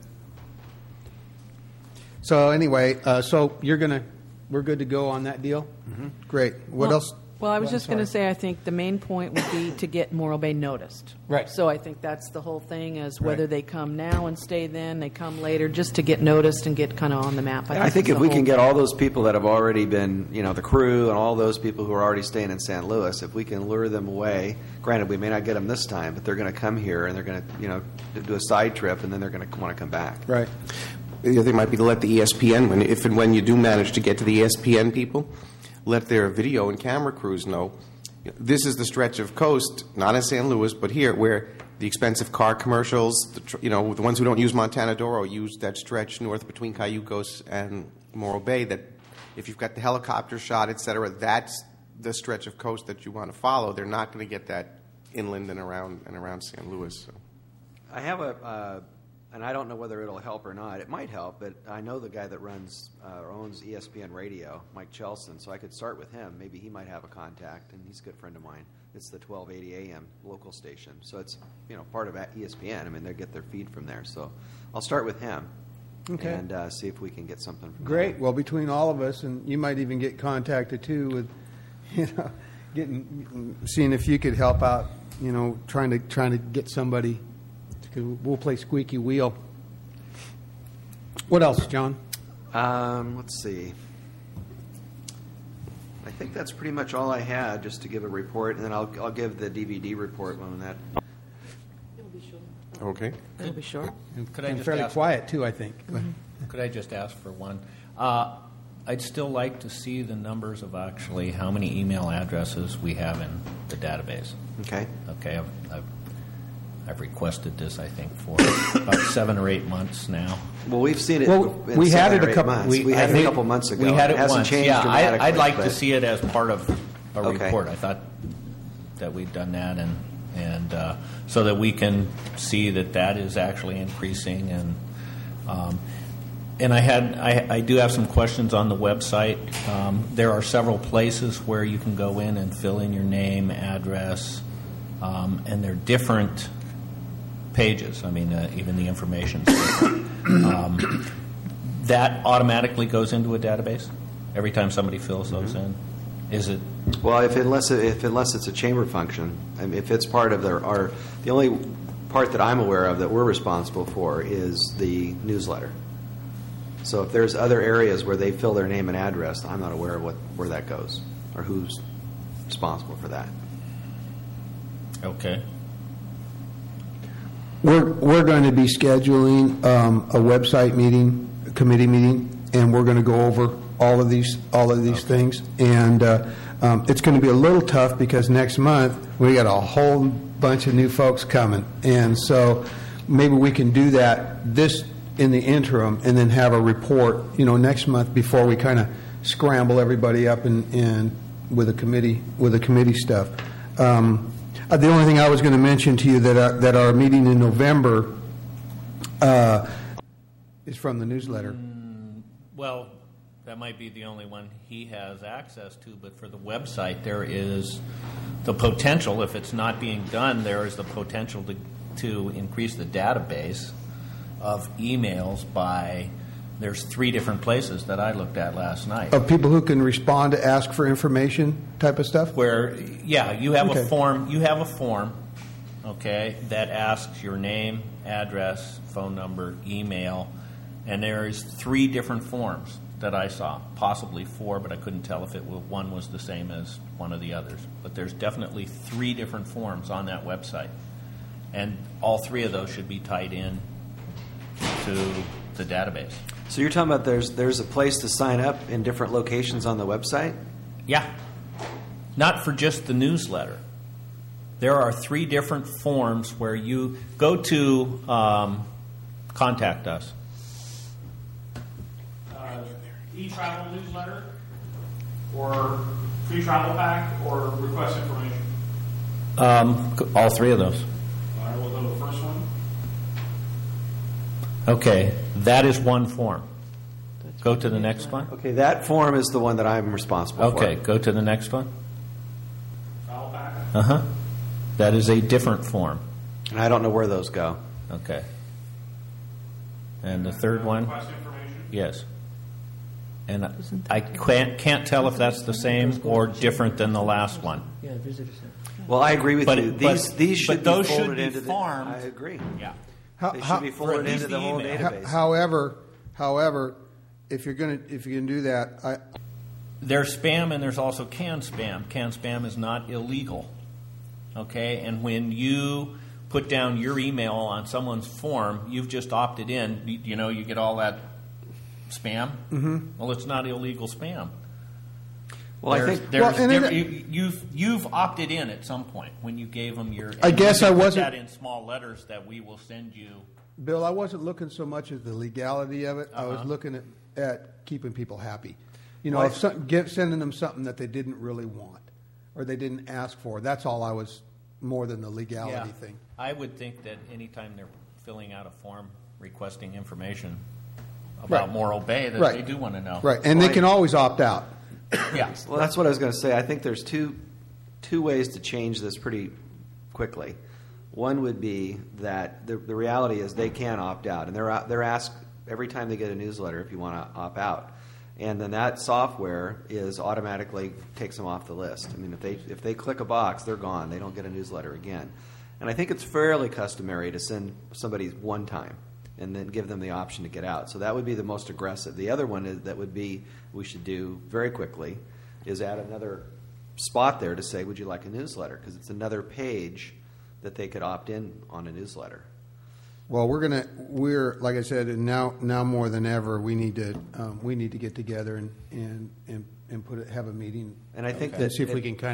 So anyway, uh, so you're gonna, we're good to go on that deal. Mm-hmm. Great. What Well- else? Well, I was I'm just going to sorry. say, I think the main point would be to get Morro Bay noticed. Right. So I think that's the whole thing, is whether Right. they come now and stay then, they come later, just to get noticed and get kind of on the map. I think is if the we whole can get thing. all those people that have already been, you know, the crew and all those people who are already staying in San Luis, if we can lure them away, granted, we may not get them this time, but they're going to come here and they're going to, you know, do a side trip, and then they're going to want to come back. Right. The other thing might be to let the E S P N, when, if and when you do manage to get to the E S P N people, let their video and camera crews know this is the stretch of coast, not in San Luis, but here, where the expensive car commercials, the, tr- you know, the ones who don't use Montana Doro use that stretch north between Cayucos and Morro Bay, that if you've got the helicopter shot, et cetera, that's the stretch of coast that you want to follow. They're not going to get that inland and around and around San Luis. So. I have a, uh, and I don't know whether it'll help or not. It might help, but I know the guy that runs uh, or owns E S P N Radio, Mike Chelson, so I could start with him. Maybe he might have a contact, and he's a good friend of mine. It's the twelve eighty A M local station, so it's, you know, part of E S P N. I mean, they get their feed from there. So I'll start with him, Okay. and uh, see if we can get something from Great. him. Well, between all of us, and you might even get contacted too with, you know, getting, seeing if you could help out. You know, trying to trying to get somebody. To, we'll play squeaky wheel. What else, John? Um, let's see. I think that's pretty much all I had, just to give a report, and then I'll I'll give the D V D report when that. Okay. It'll be short. And, Could I and just fairly ask- quiet too, I think. Could I just ask for one? Uh, I'd still like to see the numbers of actually how many email addresses we have in the database. Okay. Okay, I've, I've, I've requested this, I think, for about seven or eight months now. Well, we've seen it. Well, in we had seven it a or eight couple- months. We, We, I had it think a couple months ago. We had it, hasn't once. changed Yeah, I, dramatically. I'd like to but- see it as part of a Okay. report. I thought that we'd done that, and and uh, so that we can see that that is actually increasing. And um, and I had I, I do have some questions on the website. Um, there are several places where you can go in and fill in your name, address, um, and they're different pages. I mean, uh, even the information's different. um, that automatically goes into a database every time somebody fills those in. Is it? Well, if unless it, if unless it's a chamber function, I mean, if it's part of their our the only part that I'm aware of that we're responsible for is the newsletter. So if there's other areas where they fill their name and address, I'm not aware of what where that goes or who's responsible for that. Okay. We're, we're going to be scheduling um, a website meeting, a committee meeting, and we're going to go over all of these, all of these things. And uh, um, it's going to be a little tough because next month, we got a whole bunch of new folks coming. And so maybe we can do that this in the interim and then have a report, you know, next month before we kind of scramble everybody up and, and with a committee, with the committee stuff. Um, Uh, the only thing I was going to mention to you that our, that our meeting in November uh, is from the newsletter. Well, that might be the only one he has access to, but for the website, there is the potential, if it's not being done, there is the potential to, to increase the database of emails by, there's three different places that I looked at last night. Of people who can respond to ask for information type of stuff? Where, yeah, you have Okay. a form, you have a form, okay, that asks your name, address, phone number, email, and there is three different forms that I saw, possibly four, but I couldn't tell if it wa- one was the same as one of the others. But there's definitely three different forms on that website, and all three of those should be tied in to the database. So you're talking about there's there's a place to sign up in different locations on the website? Yeah. Not for just the newsletter. There are three different forms where you go to um, contact us. Uh, e-travel newsletter, or free travel pack, or request information. Um, all three of those. All right, we'll go to the first one. Okay, that is one form. Go to the next one. Okay, that form is the one that I'm responsible for. Okay, go to the next one. Travel pack. Uh huh. That is a different form. And I don't know where those go. Okay. And the third one? Request information. Yes. And I can't, can't tell if that's the same or different than the last one. Yeah, visitor center. Well, I agree with But- you. but- These these but should those be should folded be into farmed. the. I agree. Yeah. How- They how- should be for at folded least into the the whole email. database. However, however, if you're going to if you can do that, I, There's spam and there's also canned spam. Canned spam is not illegal. Okay? And when you put down your email on someone's form, you've just opted in. You, you know, you get all that spam. Mm-hmm. Well, it's not illegal spam. Well, I There's- think there's, Well, and there- it- you, you've you've opted in at some point when you gave them your. I and guess you I can put wasn't- that in small letters that we will send you. Bill, I wasn't looking so much at the legality of it. I was Uh-huh. looking at, at keeping people happy. You know, Well, if some, get, sending them something that they didn't really want or they didn't ask for. That's all I was, more than the legality thing. I would think that anytime they're filling out a form requesting information about Right. Morro Bay, that Right. they do want to know. Right, and Well, they I- can always opt out. Yeah. Well, that's what I was going to say. I think there's two two ways to change this pretty quickly. One would be that the, the reality is they can opt out, and they're out- they're asked every time they get a newsletter if you want to opt out, and then that software is automatically takes them off the list. I mean, if they if they click a box, they're gone. They don't get a newsletter again. And I think it's fairly customary to send somebody one time and then give them the option to get out. So that would be the most aggressive. The other one is, that would be we should do very quickly is add another spot there to say, would you like a newsletter? Because it's another page that they could opt in on a newsletter. Well, we're gonna we're like I said, and now now more than ever, we need to um, we need to get together and and and, and put it, have a meeting And I think and that see if we it- can kind of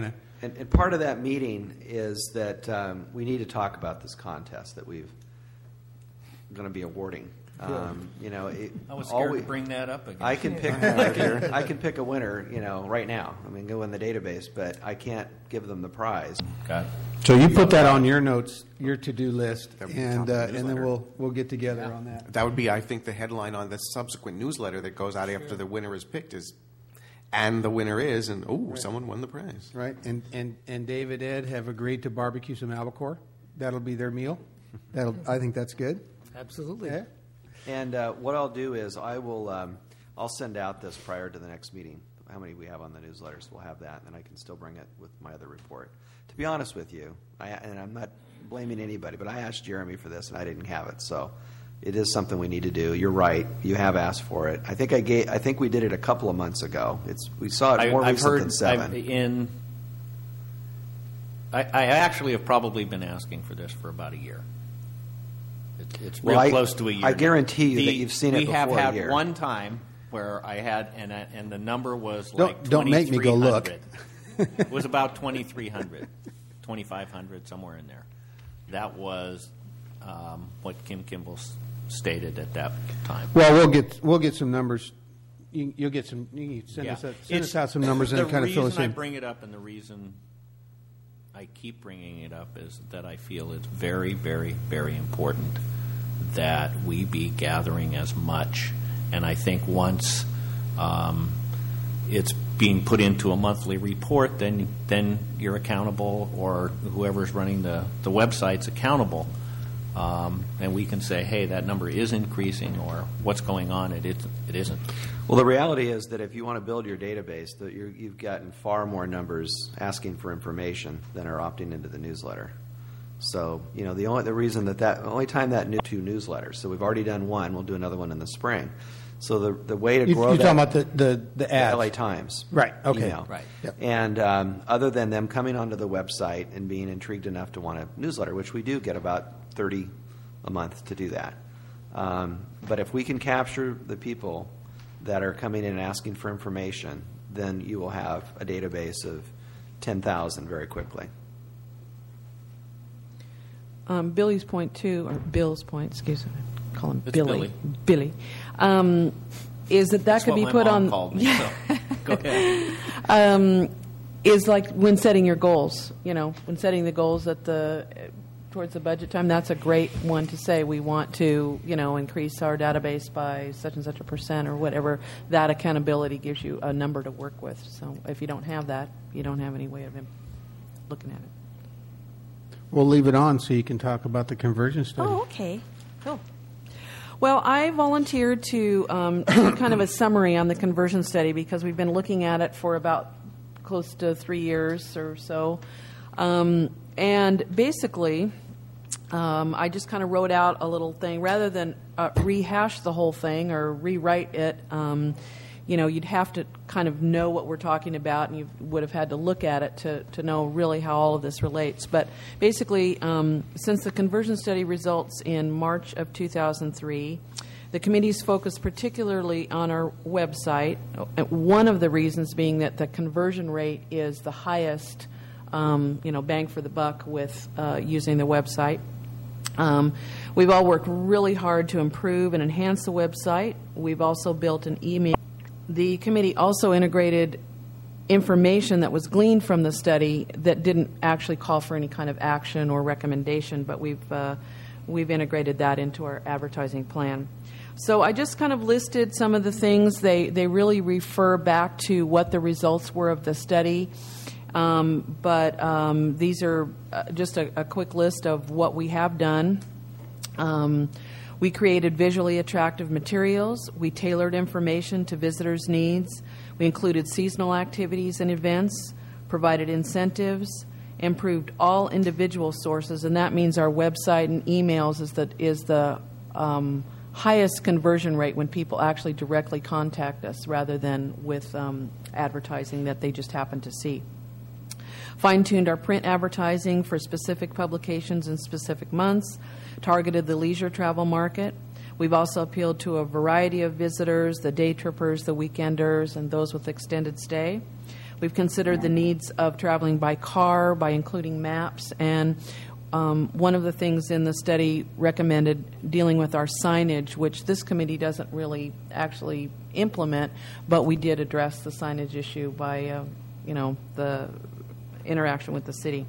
And, and part of that meeting is that um, we need to talk about this contest that we've going to be awarding. Um, you know, it, I was all scared we- to bring that up again. I can pick. I can, I can pick a winner. You know, right now. I mean, go in the database, but I can't give them the prize. Got it. So you put that on your notes, your to-do list, That'd be and, top of the uh, and then newsletter. we'll, we'll get together on that. That would be, I think, the headline on the subsequent newsletter that goes out after the winner is picked is, and the winner is, and oh, someone won the prize. Right, and, and, and David Ed have agreed to barbecue some albacore. That'll be their meal. That'll, I think that's good. Absolutely. Yeah. And uh, what I'll do is I will. Um, I'll send out this prior to the next meeting. How many we have on the newsletters? We'll have that, and then I can still bring it with my other report. To be honest with you, I, and I'm not blaming anybody, but I asked Jeremy for this, and I didn't have it. So it is something we need to do. You're right. You have asked for it. I think I gave. I think we did it a couple of months ago. It's we saw it more I, I've recent heard than seven. I've, in. I, I actually have probably been asking for this for about a year. It's, it's real Well, I- close to a year. I now. guarantee you The- that you've seen it We have before a had year. one time where I had, and I, and the number was Don't- like don't make me go look. twenty-three hundred. It was about twenty-three hundred, twenty-five hundred, somewhere in there. That was um, what Kim Kimball s- stated at that time. Well, we'll get, we'll get some numbers. You, you'll get some, you can send Yeah. us, a- send It's- us out some numbers and the kind of fill us reason I in. bring it up and the reason I keep bringing it up is that I feel it's very, very, very important that we be gathering as much. And I think once um, it's being put into a monthly report, then then you're accountable, or whoever's running the, the website's accountable. Um, and we can say, hey, that number is increasing, or what's going on, it, it, it isn't. Well, the reality is that if you want to build your database, that you're, you've gotten far more numbers asking for information than are opting into the newsletter. So, you know, the only the reason that that only time that new two newsletters. So we've already done one. We'll do another one in the spring. So the the way to You- grow You're that, talking about the, the, the the ads. L A Times, Right, okay. email. Right. Yep. And um, other than them coming onto the website and being intrigued enough to want a newsletter, which we do get about thirty a month to do that. Um, but if we can capture the people that are coming in and asking for information, then you will have a database of ten thousand very quickly. Um, Billy's point too, or Bill's point, excuse me, call him It's Billy. Billy. Billy, um, is that that That's could what be my put mom on? called me, so go ahead. um, is like when setting your goals. You know, when setting the goals at the towards the budget time, that's a great one to say. We want to, you know, increase our database by such and such a percent or whatever. That accountability gives you a number to work with. So if you don't have that, you don't have any way of im- looking at it. We'll leave it on so you can talk about the conversion study. Oh, okay. Cool. Well, I volunteered to um, do kind of a summary on the conversion study because we've been looking at it for about close to three years or so. Um, and basically, um, I just kind of wrote out a little thing. Rather than uh, rehash the whole thing or rewrite it, um, you know, you'd have to kind of know what we're talking about, and you would have had to look at it to, to know really how all of this relates. But basically, um, since the conversion study results in March of two thousand three, the committee's focused particularly on our website, one of the reasons being that the conversion rate is the highest, um, you know, bang for the buck with uh, using the website. Um, we've all worked really hard to improve and enhance the website. We've also built an email. The committee also integrated information that was gleaned from the study that didn't actually call for any kind of action or recommendation, but we've uh, we've integrated that into our advertising plan. So I just kind of listed some of the things. They they really refer back to what the results were of the study, um, but um, these are uh, just a, a quick list of what we have done. Um, We created visually attractive materials. We tailored information to visitors' needs. We included seasonal activities and events, provided incentives, improved all individual sources, and that means our website and emails is the, is the um, highest conversion rate when people actually directly contact us rather than with um, advertising that they just happen to see. Fine-tuned our print advertising for specific publications in specific months, targeted the leisure travel market. We've also appealed to a variety of visitors, the day trippers, the weekenders, and those with extended stay. We've considered the needs of traveling by car by including maps, and um, one of the things in the study recommended dealing with our signage, which this committee doesn't really actually implement, but we did address the signage issue by, uh, you know, the interaction with the city.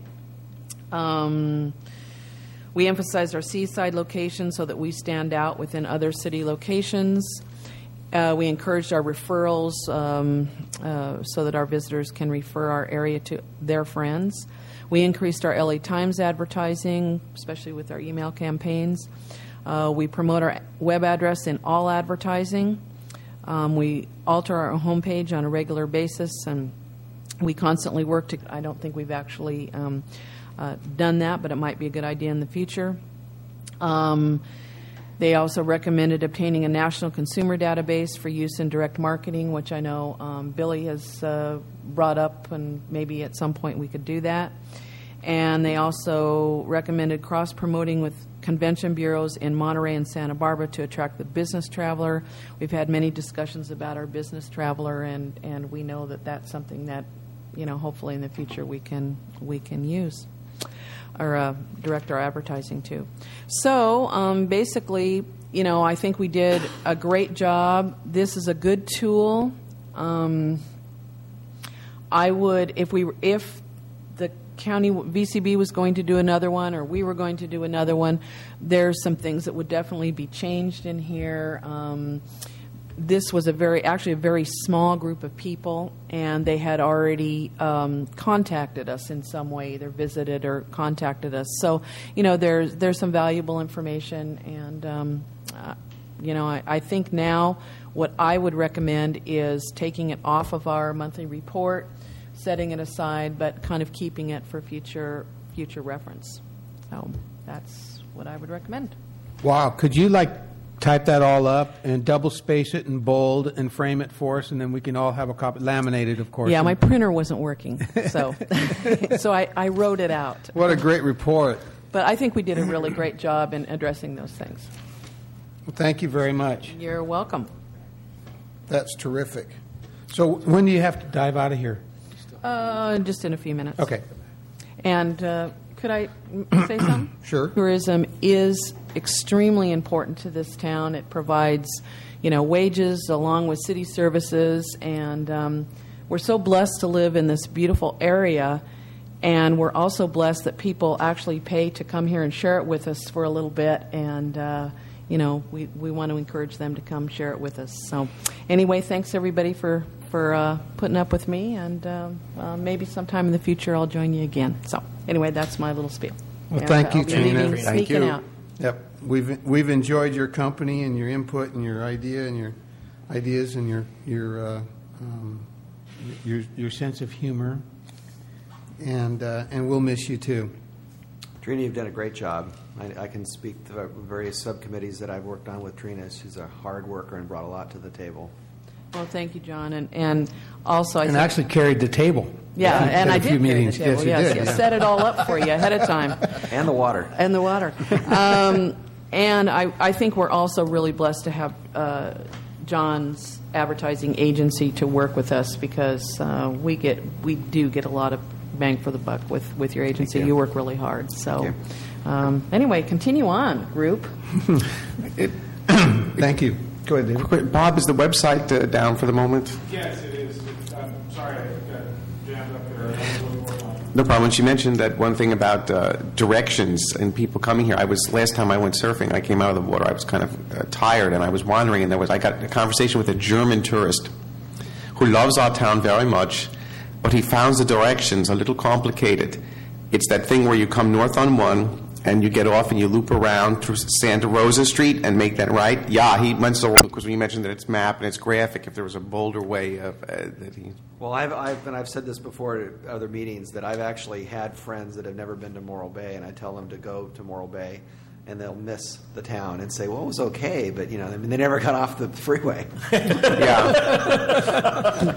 Um, we emphasized our seaside location so that we stand out within other city locations. Uh, we encouraged our referrals um, uh, so that our visitors can refer our area to their friends. We increased our L A Times advertising, especially with our email campaigns. Uh, we promote our web address in all advertising. Um, we alter our homepage on a regular basis, and we constantly work to, I don't think we've actually um, uh, done that, but it might be a good idea in the future. Um, They also recommended obtaining a national consumer database for use in direct marketing, which I know um, Billy has uh, brought up, and maybe at some point we could do that. And they also recommended cross-promoting with convention bureaus in Monterey and Santa Barbara to attract the business traveler. We've had many discussions about our business traveler, and, and we know that that's something that, you know, hopefully in the future we can we can use. Or uh, direct our advertising to. So um, basically, you know, I think we did a great job. This is a good tool. Um, I would, if we, if the county V C B was going to do another one, or we were going to do another one, there's some things that would definitely be changed in here. Um, This was a very, actually a very small group of people, and they had already um, contacted us in some way, either visited or contacted us. So, you know, there's there's some valuable information, and um, uh, you know, I, I think now what I would recommend is taking it off of our monthly report, setting it aside, but kind of keeping it for future future reference. So that's what I would recommend. Wow, could you like type that all up and double space it and bold and frame it for us, and then we can all have a copy, laminated, of course. Yeah, my printer wasn't working, so so I, I wrote it out. What a great report. But I think we did a really great job in addressing those things. Well, thank you very much. You're welcome. That's terrific. So when do you have to dive out of here? Uh, just in a few minutes. Okay. And uh, could I say something? Sure. Tourism is extremely important to this town. It provides, you know, wages along with city services, and um, we're so blessed to live in this beautiful area, and we're also blessed that people actually pay to come here and share it with us for a little bit, and uh, you know, we, we want to encourage them to come share it with us. So anyway, thanks everybody for, for uh, putting up with me, and um, uh, maybe sometime in the future I'll join you again. So anyway, that's my little spiel. Well, And thank you, I'll be Trina. leaving, Thank sneaking you. out. Yep. We've we've enjoyed your company and your input and your idea and your ideas and your your uh, um, your your sense of humor, and uh, and we'll miss you too. Trina, you've done a great job. I, I can speak to the various subcommittees that I've worked on with Trina. She's a hard worker and brought a lot to the table. Well, thank you, John, and and also I And think, actually carried the table. yeah, At and a I few did carry meetings. the table. Yes, you yes, did. yes. Yeah. Set it all up for you ahead of time. And the water. And the water. Um, and I, I think we're also really blessed to have uh, John's advertising agency to work with us, because uh, we get we do get a lot of bang for the buck with, with your agency. you. You work really hard. So Thank um, anyway, continue on, group. Thank you. Go ahead, David. Quick, Bob, is the website uh, down for the moment? Yes, it is. It's, I'm sorry, I got jammed up there. I was looking for it. No problem. She mentioned that one thing about uh, directions and people coming here. I was last time I went surfing. I came out of the water. I was kind of uh, tired, and I was wandering. And there was I got a conversation with a German tourist who loves our town very much, but he found the directions a little complicated. It's that thing where you come north on one, and you get off and you loop around through Santa Rosa Street and make that right. Yeah, he went so because when you mentioned that it's map and it's graphic, if there was a bolder way of uh, that he. Well, I've, I've, and I've said this before at other meetings, that I've actually had friends that have never been to Morro Bay, and I tell them to go to Morro Bay, and they'll miss the town and say, well, it was okay, but, you know, I mean, they never got off the freeway. Yeah.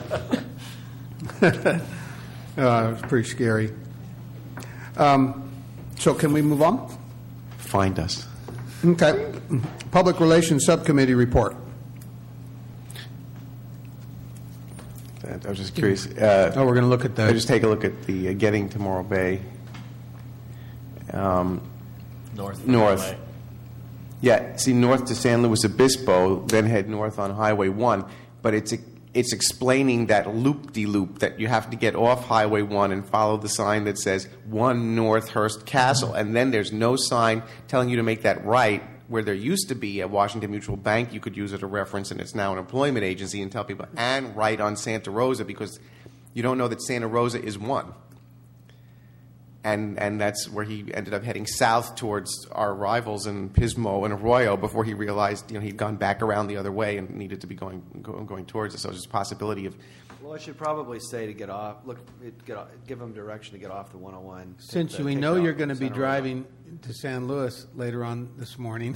Uh, it was pretty scary. Um, so can we move on? Find us. Okay. Public Relations Subcommittee report. Uh, I was just curious. Uh, Oh, we're going to look at I the, just take a look at the uh, getting to Morro Bay. Um, North. North. Highway. Yeah, see, north to San Luis Obispo, then head north on Highway one. But it's it's explaining that loop-de-loop, that you have to get off Highway one and follow the sign that says one North Hearst Castle. And then there's no sign telling you to make that right, where there used to be at Washington Mutual Bank. You could use it as a reference, and it's now an employment agency, and tell people, and right on Santa Rosa, because you don't know that Santa Rosa is one. And and that's where he ended up heading south towards our rivals in Pismo and Arroyo before he realized, you know, he'd gone back around the other way and needed to be going go, going towards us. So there's a possibility of. Well, I should probably say to get off, look, it- get off, give them direction to get off the one oh one. since to we take know off you're going to be Santa Rosa. driving to San Luis later on this morning.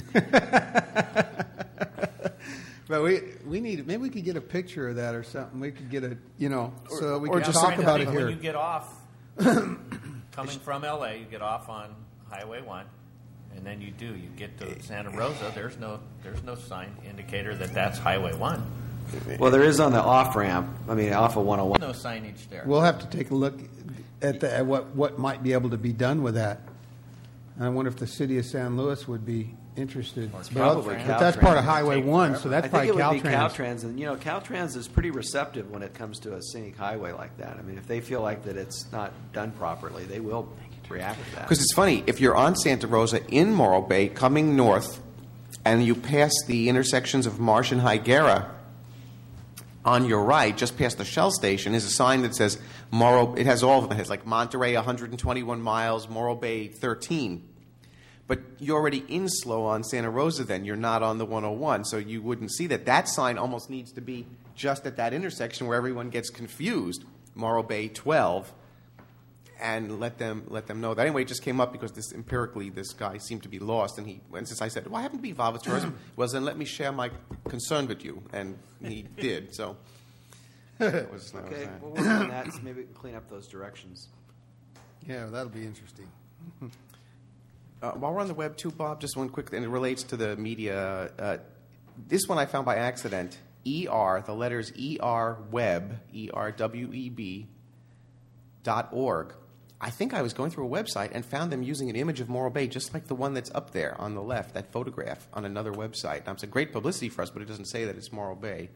But we we need maybe we could get a picture of that or something. We could get a you know so we or could just talk Right, about I it think here. When you get off, coming from L A, you get off on Highway one, and then you do. You get to Santa Rosa. There's no there's no sign indicator that that's Highway one. Well, there is on the off ramp. I mean, off of one oh one. No signage there. We'll have to take a look at, the, at what what might be able to be done with that. I wonder if the city of San Luis would be interested. It's But- probably but that's part of Caltrans. Highway Take One, forever. so that's I probably think it would be Caltrans. Caltrans, and you know, Caltrans is pretty receptive when it comes to a scenic highway like that. I mean, if they feel like that it's not done properly, they will react to that. Because it's funny, if you're on Santa Rosa in Morro Bay coming north and you pass the intersections of Marsh and Higuera, on your right, just past the Shell station, is a sign that says Morro. It has all of them. It has like Monterey one hundred twenty-one miles, Morro Bay thirteen. But you're already in slow on Santa Rosa then. You're not on the one oh one, so you wouldn't see that. That sign almost needs to be just at that intersection where everyone gets confused. Morro Bay twelve. And let them let them know that. Anyway, it just came up because this empirically this guy seemed to be lost, and he and since I said, "Well, I happen to be involved with tourism," well, then let me share my concern with you, and he did. So that was, that was Okay, that. we'll work on that. So maybe we can clean up those directions. Yeah, that'll be interesting. Uh, while we're on the web too, Bob, just one quick, and it relates to the media. Uh, this one I found by accident. E R, the letters E R web, E R W E B dot org. I think I was going through a website and found them using an image of Morro Bay, just like the one that's up there on the left, that photograph on another website. Now, it's a great publicity for us, but it doesn't say that it's Morro Bay.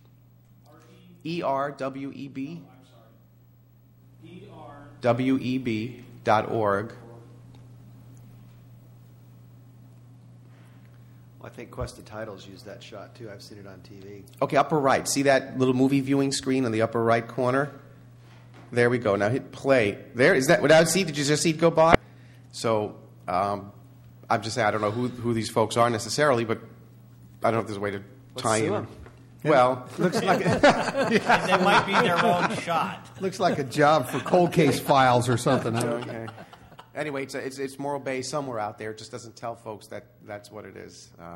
E R W E B? I'm sorry. E R W E B dot org. Well, I think Quest of Titles used that shot too. I've seen it on T V. Okay, upper right. See that little movie viewing screen on the upper right corner? There we go. Now hit play. There is that. Without see, did you just see it go by? So um, I'm just saying I don't know who who these folks are necessarily, but I don't know if there's a way to Let's tie sue in. them. Well, Looks like a, That might be their own shot. looks like a job for cold case files or something. I don't- okay. Anyway, it's, it's it's Morro Bay somewhere out there. It just doesn't tell folks that that's what it is. Uh,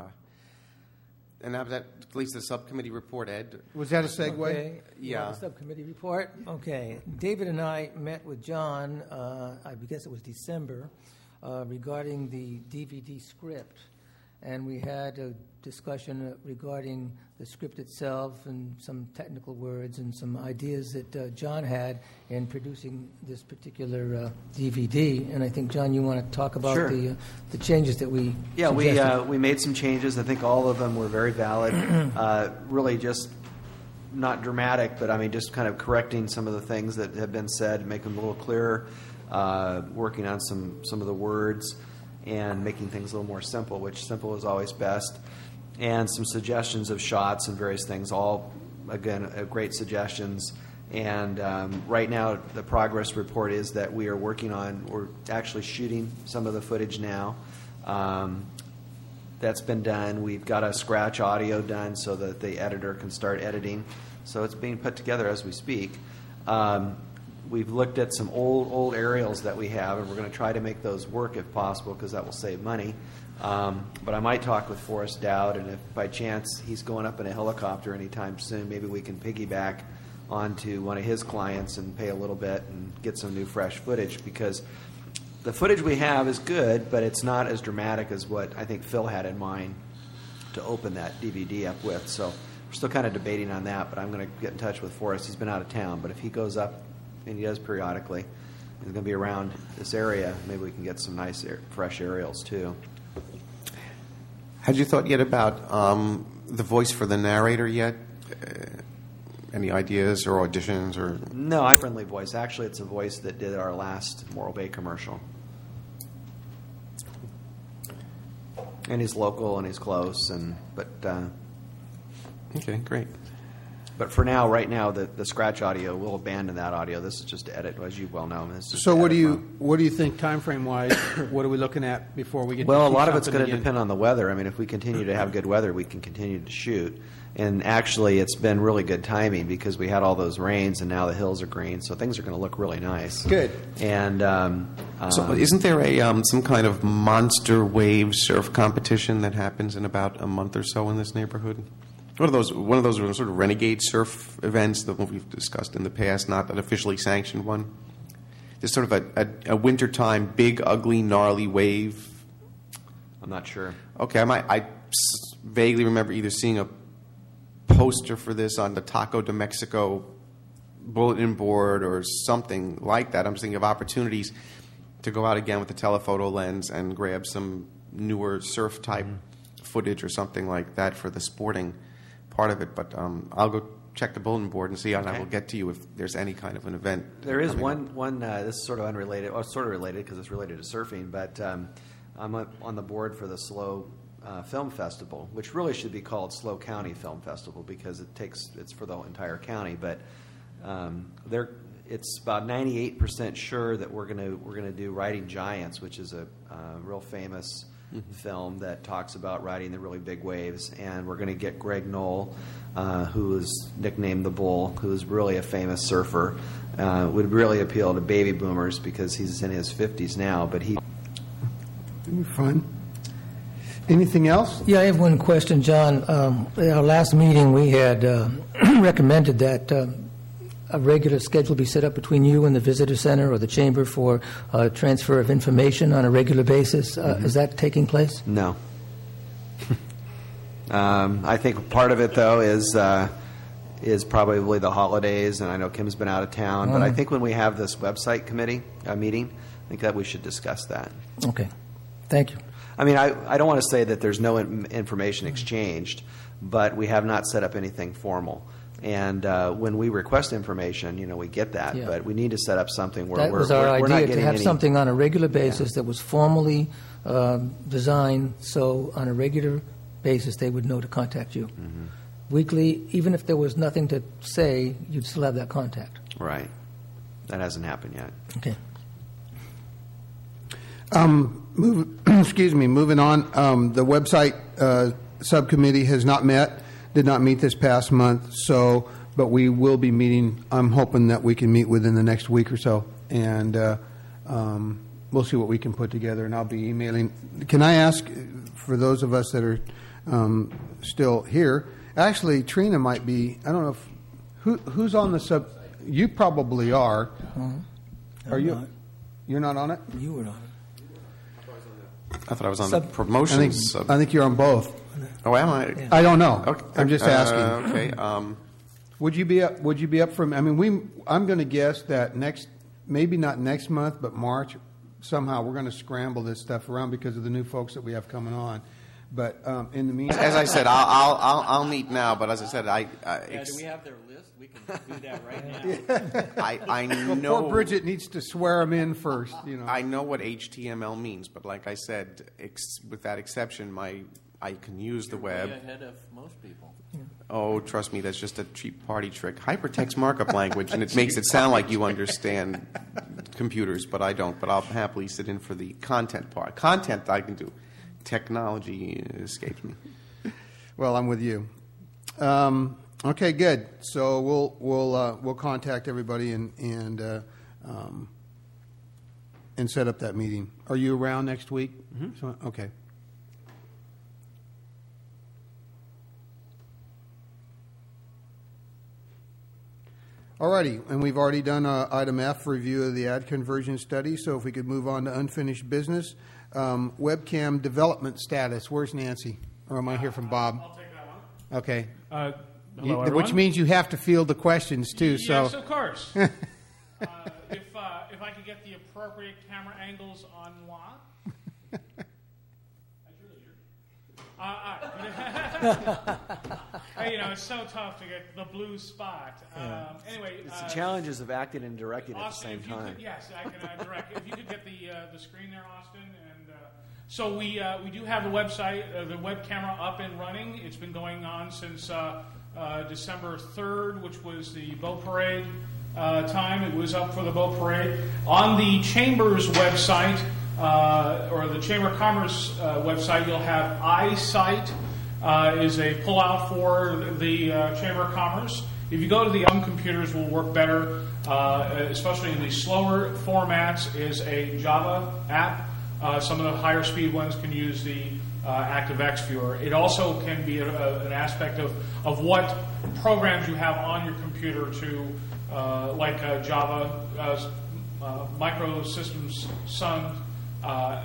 and that, that leads to the subcommittee report, Ed. Was that a segue? Okay. You Yeah. want the subcommittee report. Okay. David and I met with John, uh, I guess it was December, uh, regarding the D V D script. And we had a discussion regarding the script itself and some technical words and some ideas that uh, John had in producing this particular uh, D V D. And I think, John, you want to talk about Sure. the uh, the changes that we Yeah, we suggested. uh, we made some changes. I think all of them were very valid. uh, really, just not dramatic, but I mean, just kind of correcting some of the things that have been said, make them a little clearer. Uh, working on some some of the words and making things a little more simple, which simple is always best. And some suggestions of shots and various things. All again, uh, great suggestions. And um, right now, the progress report is that we are working on, we're actually shooting some of the footage now. Um, that's been done. We've got a scratch audio done so that the editor can start editing. So it's being put together as we speak. Um, we've looked at some old, old aerials that we have, and we're going to try to make those work if possible because that will save money. Um, but I might talk with Forrest Dowd, and if by chance he's going up in a helicopter anytime soon, maybe we can piggyback onto one of his clients and pay a little bit and get some new fresh footage, because the footage we have is good, but it's not as dramatic as what I think Phil had in mind to open that D V D up with. So we're still kind of debating on that, but I'm going to get in touch with Forrest. He's been out of town, but if he goes up, and he does periodically, he's going to be around this area, maybe we can get some nice air, fresh aerials too. Had you thought yet about um, the voice for the narrator yet? Uh, any ideas or auditions or? No, I'm a friendly voice. Actually, it's a voice that did our last Morro Bay commercial. And he's local and he's close, and but uh, okay, great. But for now, right now, the, the scratch audio, we'll abandon that audio. This is just to edit, as you well know. This is just So to what edit do you from. what do you think time frame wise? What are we looking at before we get? Well, to a see lot of it's something going to again? depend on the weather. I mean, if we continue to have good weather, we can continue to shoot. And actually, it's been really good timing because we had all those rains, and now the hills are green, so things are going to look really nice. Good. And um, So, um, isn't there a um, some kind of monster wave surf competition that happens in about a month or so in this neighborhood? One of those, one of those sort of renegade surf events that we've discussed in the past, not an officially sanctioned one. There's sort of a, a, a wintertime, big, ugly, gnarly wave. I'm not sure. Okay, I might. I s- vaguely remember either seeing a poster for this on the Taco de Mexico bulletin board or something like that. I'm just thinking of opportunities to go out again with the telephoto lens and grab some newer surf type mm-hmm. footage or something like that for the sporting part of it. But um, I'll go check the bulletin board and see, and Okay. I will get to you if there's any kind of an event. There is coming one, up. one uh, this is sort of unrelated, well, sort of related because it's related to surfing, but um, I'm uh, on the board for the SLO uh, Film Festival, which really should be called SLO County Film Festival because it takes, it's for the entire county, but um, there, it's about ninety-eight percent sure that we're going to we're going to do Riding Giants, which is a uh, real famous mm-hmm. film that talks about riding the really big waves, and we're going to get Greg Knoll, uh, who is nicknamed the Bull, who is really a famous surfer. Uh, would really appeal to baby boomers because he's in his fifties now, but he. It'd be fun. Anything else? Yeah, I have one question, John. Um, at our last meeting, we had uh, recommended that uh, a regular schedule be set up between you and the visitor center or the chamber for uh, transfer of information on a regular basis. Uh, mm-hmm. Is that taking place? No. um, I think part of it, though, is uh, is probably the holidays, and I know Kim's been out of town. Mm-hmm. But I think when we have this website committee uh, meeting, I think that we should discuss that. Okay. Thank you. I mean, I, I don't want to say that there's no in- information exchanged, but we have not set up anything formal. And uh, when we request information, you know, we get that, Yeah. but we need to set up something where That we're, was our we're, we're not idea, getting to have any, something on a regular basis Yeah. that was formally um, designed, so on a regular basis they would know to contact you. Mm-hmm. Weekly, even if there was nothing to say, you'd still have that contact. Right. That hasn't happened yet. Okay. Um, move, excuse me. Moving on. Um, the website uh, subcommittee has not met. Did not meet this past month. So, but we will be meeting. I'm hoping that we can meet within the next week or so, and uh, um, we'll see what we can put together. And I'll be emailing. Can I ask, for those of us that are um, still here? Actually, Trina might be. I don't know if who who's on the sub. You probably are. Uh-huh. Are you? not. You're not on it. You were on it. I thought I was on Sub- the I think promotions. sub- I think you're on both. oh, am I? I don't know. Okay. I'm just Uh, asking. okay. Um, Would you be up? Would you be up for? I mean, we. I'm going to guess that next, maybe not next month, but March. Somehow we're going to scramble this stuff around because of the new folks that we have coming on. But um, in the meantime, as I said, I'll, I'll I'll I'll meet now. But as I said, I I, Yeah, ex- do we have their list? We can do that right now. I, I well, know. poor Bridget needs to swear them in first. You know. I know what H T M L means, but like I said, ex- with that exception, my I can use the web. Way ahead of most people. Oh, trust me, that's just a cheap party trick. Hypertext markup language, and it makes it sound like you understand computers, but I don't. But I'll happily sit in for the content part. Content I can do. Technology escapes me. Well, I'm with you. Um, okay, good. So we'll we'll uh, we'll contact everybody and and uh, um, and set up that meeting. Are you around next week? Mm-hmm. So, okay. Alrighty, and we've already done uh, item F, review of the ad conversion study. So if we could move on to unfinished business, um, webcam development status. Where's Nancy? Or am I here from Bob? I'll take that one. Okay. Uh, hello, You- everyone. which means you have to field the questions too. So Yes, of course. uh, if, uh, if I could get the appropriate camera angles on moi. That's really weird. Uh, uh, hey, you know, it's so tough to get the blue spot. Um, anyway, It's uh, the challenges of acting and directing at the Austin, same if you time. Could, yes, I can uh, direct. If you could get the uh, the screen there, Austin. And uh, so we uh, we do have the website, uh, the web camera up and running. It's been going on since uh, uh, December third, which was the boat parade uh, time. It was up for the boat parade on the Chamber's website uh, or the Chamber of Commerce uh, website. You'll have iSight uh, is a pullout for the uh, Chamber of Commerce. If you go to the young computers, will work better, uh, especially in the slower formats, is a Java app. Uh, some of the higher speed ones can use the uh, ActiveX viewer. It also can be a, a, an aspect of, of what programs you have on your computer to, uh, like uh, Java, uh, uh, Microsystems Sun, uh, uh,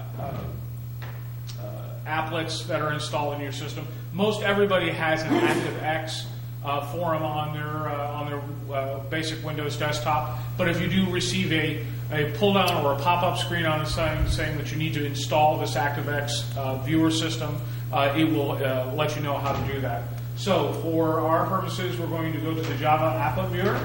uh, applets that are installed in your system. Most everybody has an ActiveX Uh, forum on their uh, on their uh, basic Windows desktop. But if you do receive a, a pull down or a pop up screen on the sign saying that you need to install this ActiveX uh, viewer system, uh, it will uh, let you know how to do that. So for our purposes, we're going to go to the Java Applet Viewer,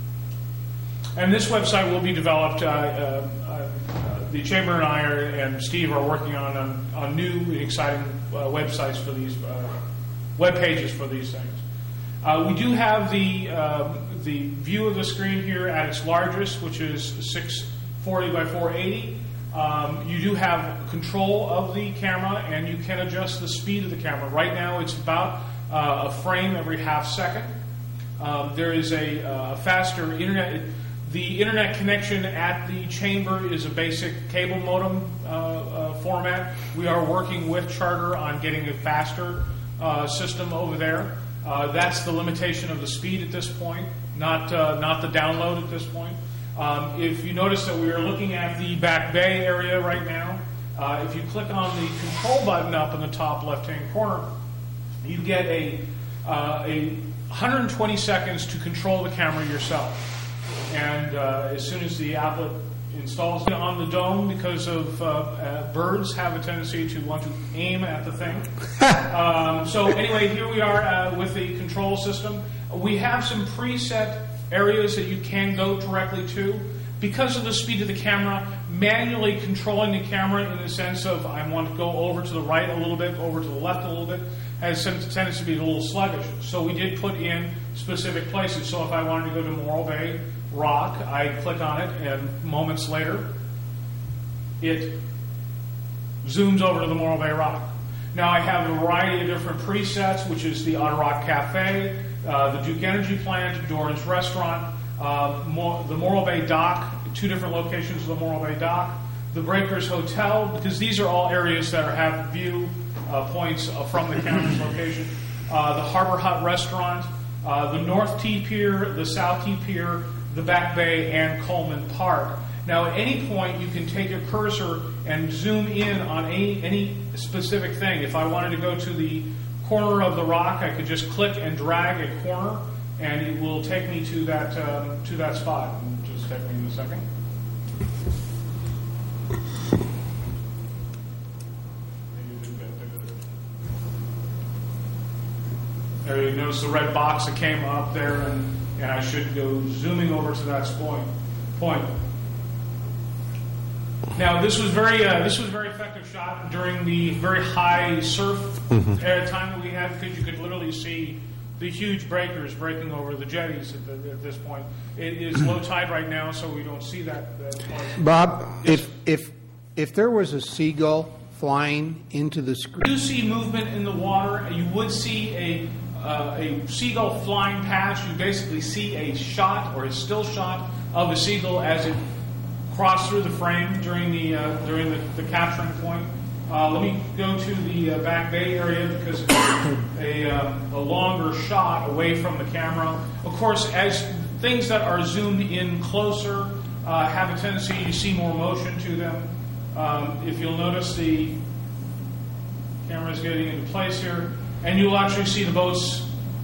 and this website will be developed. Uh, uh, uh, the Chamber and I are, and Steve are working on on, on new and exciting uh, websites for these uh, web pages for these things. Uh, we do have the um, the view of the screen here at its largest, which is six forty by four eighty. Um, you do have control of the camera, and you can adjust the speed of the camera. Right now, it's about uh, a frame every half second. Um, there is a, uh, a faster internet. The internet connection at the chamber is a basic cable modem uh, uh, format. We are working with Charter on getting a faster uh, system over there. Uh, that's the limitation of the speed at this point, not uh, not the download at this point. Um, if you notice that we are looking at the Back Bay area right now, uh, if you click on the control button up in the top left-hand corner, you get a uh, a one hundred twenty seconds to control the camera yourself. And uh, as soon as the applet installs on the dome, because of uh, uh, birds have a tendency to want to aim at the thing. um, so anyway, here we are uh, with the control system. We have some preset areas that you can go directly to. Because of the speed of the camera, manually controlling the camera in the sense of I want to go over to the right a little bit, over to the left a little bit, has a tendency to be a little sluggish. So we did put in specific places. So if I wanted to go to Morro Bay Rock, I click on it, and moments later, it zooms over to the Morro Bay Rock. Now I have a variety of different presets, which is the Otter Rock Cafe, uh, the Duke Energy Plant, Doran's Restaurant, uh, Mo- the Morro Bay Dock, two different locations of the Morro Bay Dock, the Breakers Hotel, because these are all areas that are, have view uh, points uh, from the camera's location, uh, the Harbor Hut Restaurant, uh, the North T Pier, the South T Pier, the Back Bay, and Coleman Park. Now, at any point, you can take your cursor and zoom in on any, any specific thing. If I wanted to go to the corner of the rock, I could just click and drag a corner, and it will take me to that um, to that spot. It'll just take me a second. There you notice the red box that came up there, and, and I should go zooming over to that point. point. Now, this was very uh, this was a very effective shot during the very high surf mm-hmm. uh, time that we had, because you could literally see the huge breakers breaking over the jetties at, the, at this point. It is low tide right now, so we don't see that. that Bob, yes. if if if there was a seagull flying into the screen, you see movement in the water. You would see a uh, a seagull flying past. You basically see a shot or a still shot of a seagull as it crossed through the frame during the uh, during the, the capturing point. Uh, let me go to the uh, Back Bay area because it's a, uh, a longer shot away from the camera. Of course, as things that are zoomed in closer uh, have a tendency to see more motion to them. Um, if you'll notice, the camera is getting into place here, and you'll actually see the boats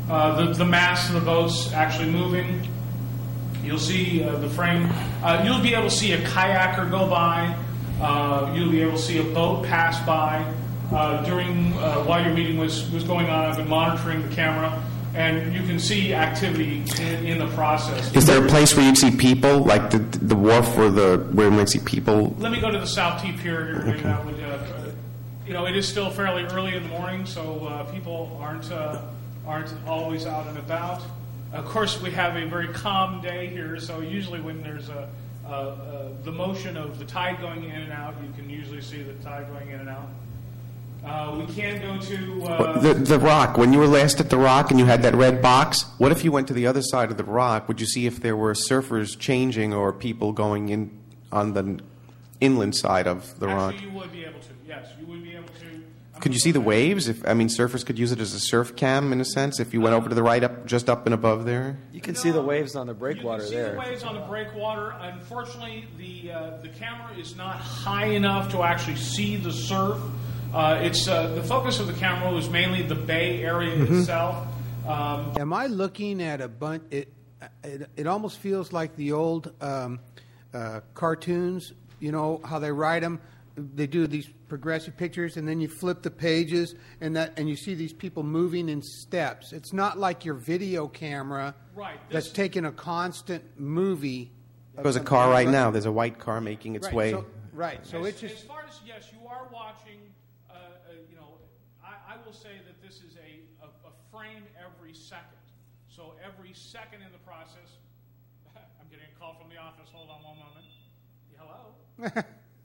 uh, the, the masts of the boats actually moving. You'll see uh, the frame. Uh, you'll be able to see a kayaker go by. Uh, you'll be able to see a boat pass by. Uh, during, uh, while your meeting was, was going on, I've been monitoring the camera, and you can see activity in, in the process. Is there a place where you'd see people, like the the wharf or the where you might see people? Let me go to the South T Pier here. Maybe that would, uh, you know, it is still fairly early in the morning, so uh, people aren't uh, aren't always out and about. Of course, we have a very calm day here, so usually when there's a, uh, uh, the motion of the tide going in and out, you can usually see the tide going in and out. Uh, we can go to... Uh, the, the Rock, when you were last at the Rock and you had that red box, what if you went to the other side of the Rock? Would you see if there were surfers changing or people going in on the inland side of the Rock? Actually, you would be able to, yes. You would be able to... I'm Could you see the waves? If I mean, surfers could use it as a surf cam, in a sense, if you went over to the right, up just up and above there? You can see the waves on the breakwater you can see there. the waves on the breakwater. Unfortunately, the uh, the camera is not high enough to actually see the surf. Uh, it's uh, the focus of the camera was mainly the bay area Mm-hmm. itself. Um, Am I looking at a bunch? It, it, it almost feels like the old um, uh, cartoons, you know, how they write them. They do these progressive pictures, and then you flip the pages, and that, and you see these people moving in steps. It's not like your video camera Right, that's this- taking a constant movie. of There's a something. car right now. There's a white car making its Right, way. so, right, so as, it's just... as far as yes, you are watching. Uh, uh, you know, I, I will say that this is a, a, a frame every second. So every second in the process, I'm getting a call from the office. Hold on one moment. Hello.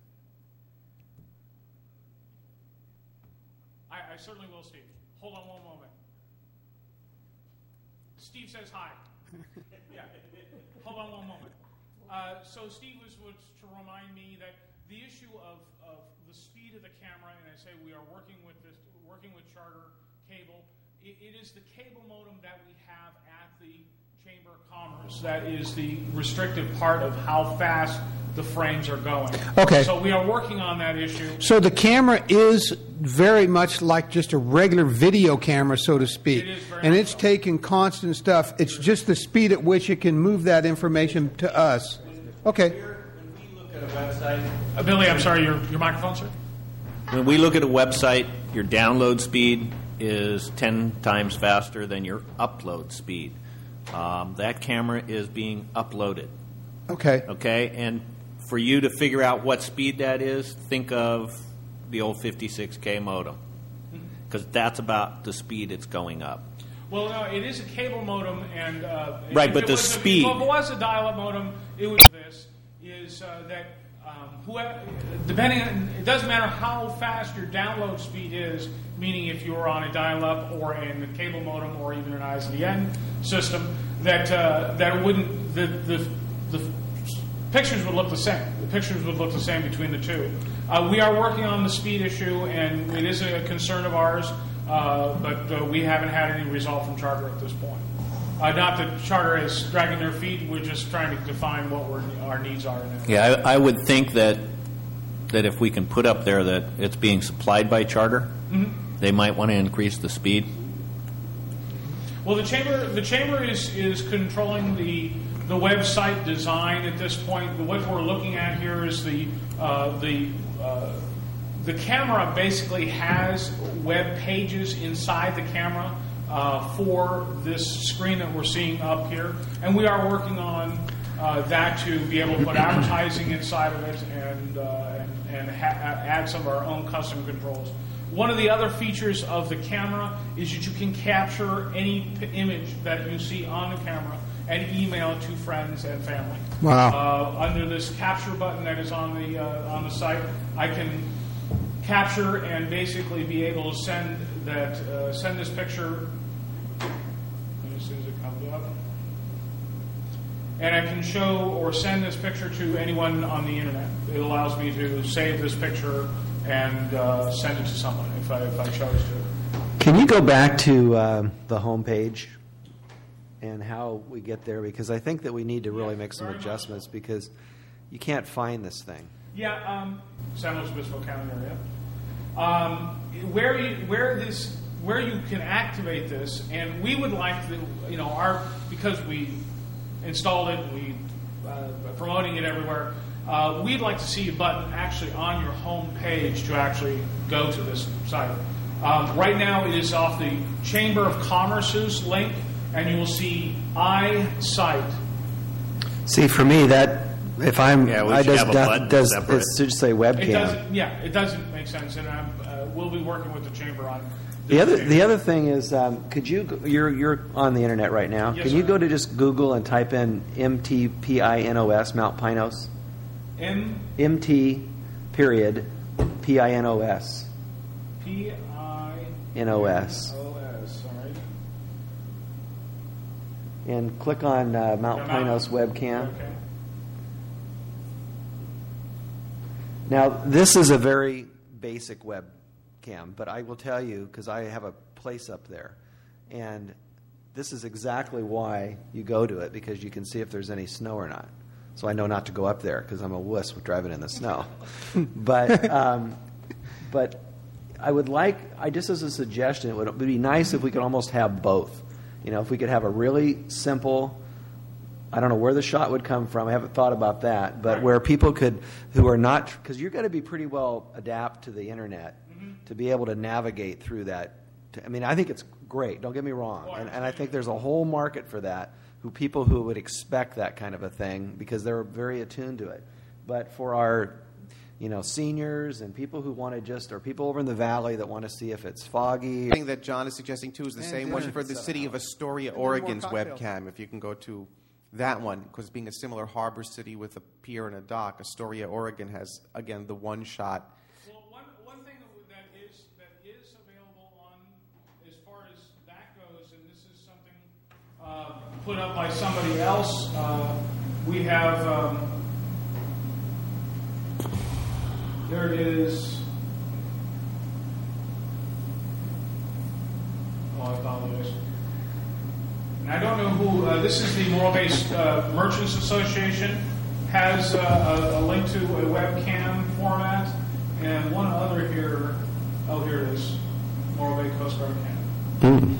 I, I certainly will, Steve. Hold on one moment. Steve says hi. Yeah. Hold on one moment. Uh, so Steve was, was to remind me that the issue of, of the speed of the camera, and I say we are working with this, working with Charter Cable. It, it is the cable modem that we have at the Chamber of Commerce that is the restrictive part of how fast the frames are going. Okay. So we are working on that issue. So the camera is very much like just a regular video camera, so to speak. It is very and much it's so. taking constant stuff. It's just the speed at which it can move that information to us. Okay. Uh, Billy, I'm sorry, your, your microphone, sir? When we look at a website, your download speed is ten times faster than your upload speed. Um, that camera is being uploaded, Okay. okay? And for you to figure out what speed that is, think of the old fifty-six K modem, because that's about the speed it's going up. Well, no, it is a cable modem, and uh, Right, if but it the was a- speed- if it was a dial-up modem, it would be this: is uh, that um, whoever, depending on, it doesn't matter how fast your download speed is. Meaning, if you were on a dial-up or in a cable modem or even an I S D N system, that uh, that wouldn't the, the the pictures would look the same. The pictures would look the same between the two. Uh, we are working on the speed issue, and it is a concern of ours. Uh, but uh, we haven't had any result from Charter at this point. Uh, not that Charter is dragging their feet. We're just trying to define what we're, our needs are. Now. Yeah, I, I would think that that if we can put up there that it's being supplied by Charter, Mm-hmm. they might want to increase the speed. Well, the chamber the chamber is, is controlling the the website design at this point. What we're looking at here is the uh, the uh, the camera basically has web pages inside the camera uh, for this screen that we're seeing up here, and we are working on uh, that to be able to put advertising inside of it and uh, and, and ha- add some of our own custom controls. One of the other features of the camera is that you can capture any p- image that you see on the camera and email to friends and family. Wow. Uh, under this capture button that is on the uh, on the site, I can capture and basically be able to send that uh, send this picture as soon as it comes up, and I can show or send this picture to anyone on the internet. It allows me to save this picture and uh, send it to someone if I, if I chose to. Can you go back to uh, the home page and how we get there? Because I think that we need to really Yeah, make some very much adjustments because you can't find this thing. Yeah, um, San Luis Obispo County area. Um, where you, where this where you can activate this, and we would like to, you know, our because we installed it, we uh, are promoting it everywhere. Uh, we'd like to see a button actually on your home page to actually go to this site. Um, right now, it is off the Chamber of Commerce's link, and you will see iSite. See, for me, that if I'm, Yeah, we I should does have a does, button does separate. it should say It webcam. doesn't, yeah, it doesn't make sense, and I'm, uh, we'll be working with the chamber on The this other change. the other thing is, um, could you go- you're you're on the internet right now? Yes, Can you sir. go to just Google and type in M T P I N O S Mount Pinos? M M T period P I N O S P I N O S O S. All right. and click on uh, Mount Yeah, Mount- Pinos webcam. Okay. Now, this is a very basic webcam, but I will tell you, because I have a place up there, and this is exactly why you go to it, because you can see if there's any snow or not. So I know not to go up there, because I'm a wuss with driving in the snow. but um, but I would like, I just as a suggestion, it would, it would be nice if we could almost have both. You know, if we could have a really simple, I don't know where the shot would come from. I haven't thought about that. But where people could, who are not, because you're going to be pretty well adapt to the internet to be able to navigate through that. To- I mean, I think it's great. Don't get me wrong. And, and I think there's a whole market for that, who people who would expect that kind of a thing because they're very attuned to it. But for our, you know, seniors and people who want to just, or people over in the valley that want to see if it's foggy. The thing that John is suggesting too is the And same dinner. one for the city of Astoria, And then more Oregon's cocktails. webcam. If you can go to that one, because being a similar harbor city with a pier and a dock, Astoria, Oregon has again the one shot. Well, one, one thing that is that is available on, as far as that goes, and this is something uh, put up by somebody else. Uh, we have um, there is. Oh, I apologize. And I don't know who. Uh, this is the Morro Bay uh, Merchants Association. Has uh, a, a link to a webcam format, and one other here. Oh, here it is. Morro Bay Coast Guard Cam.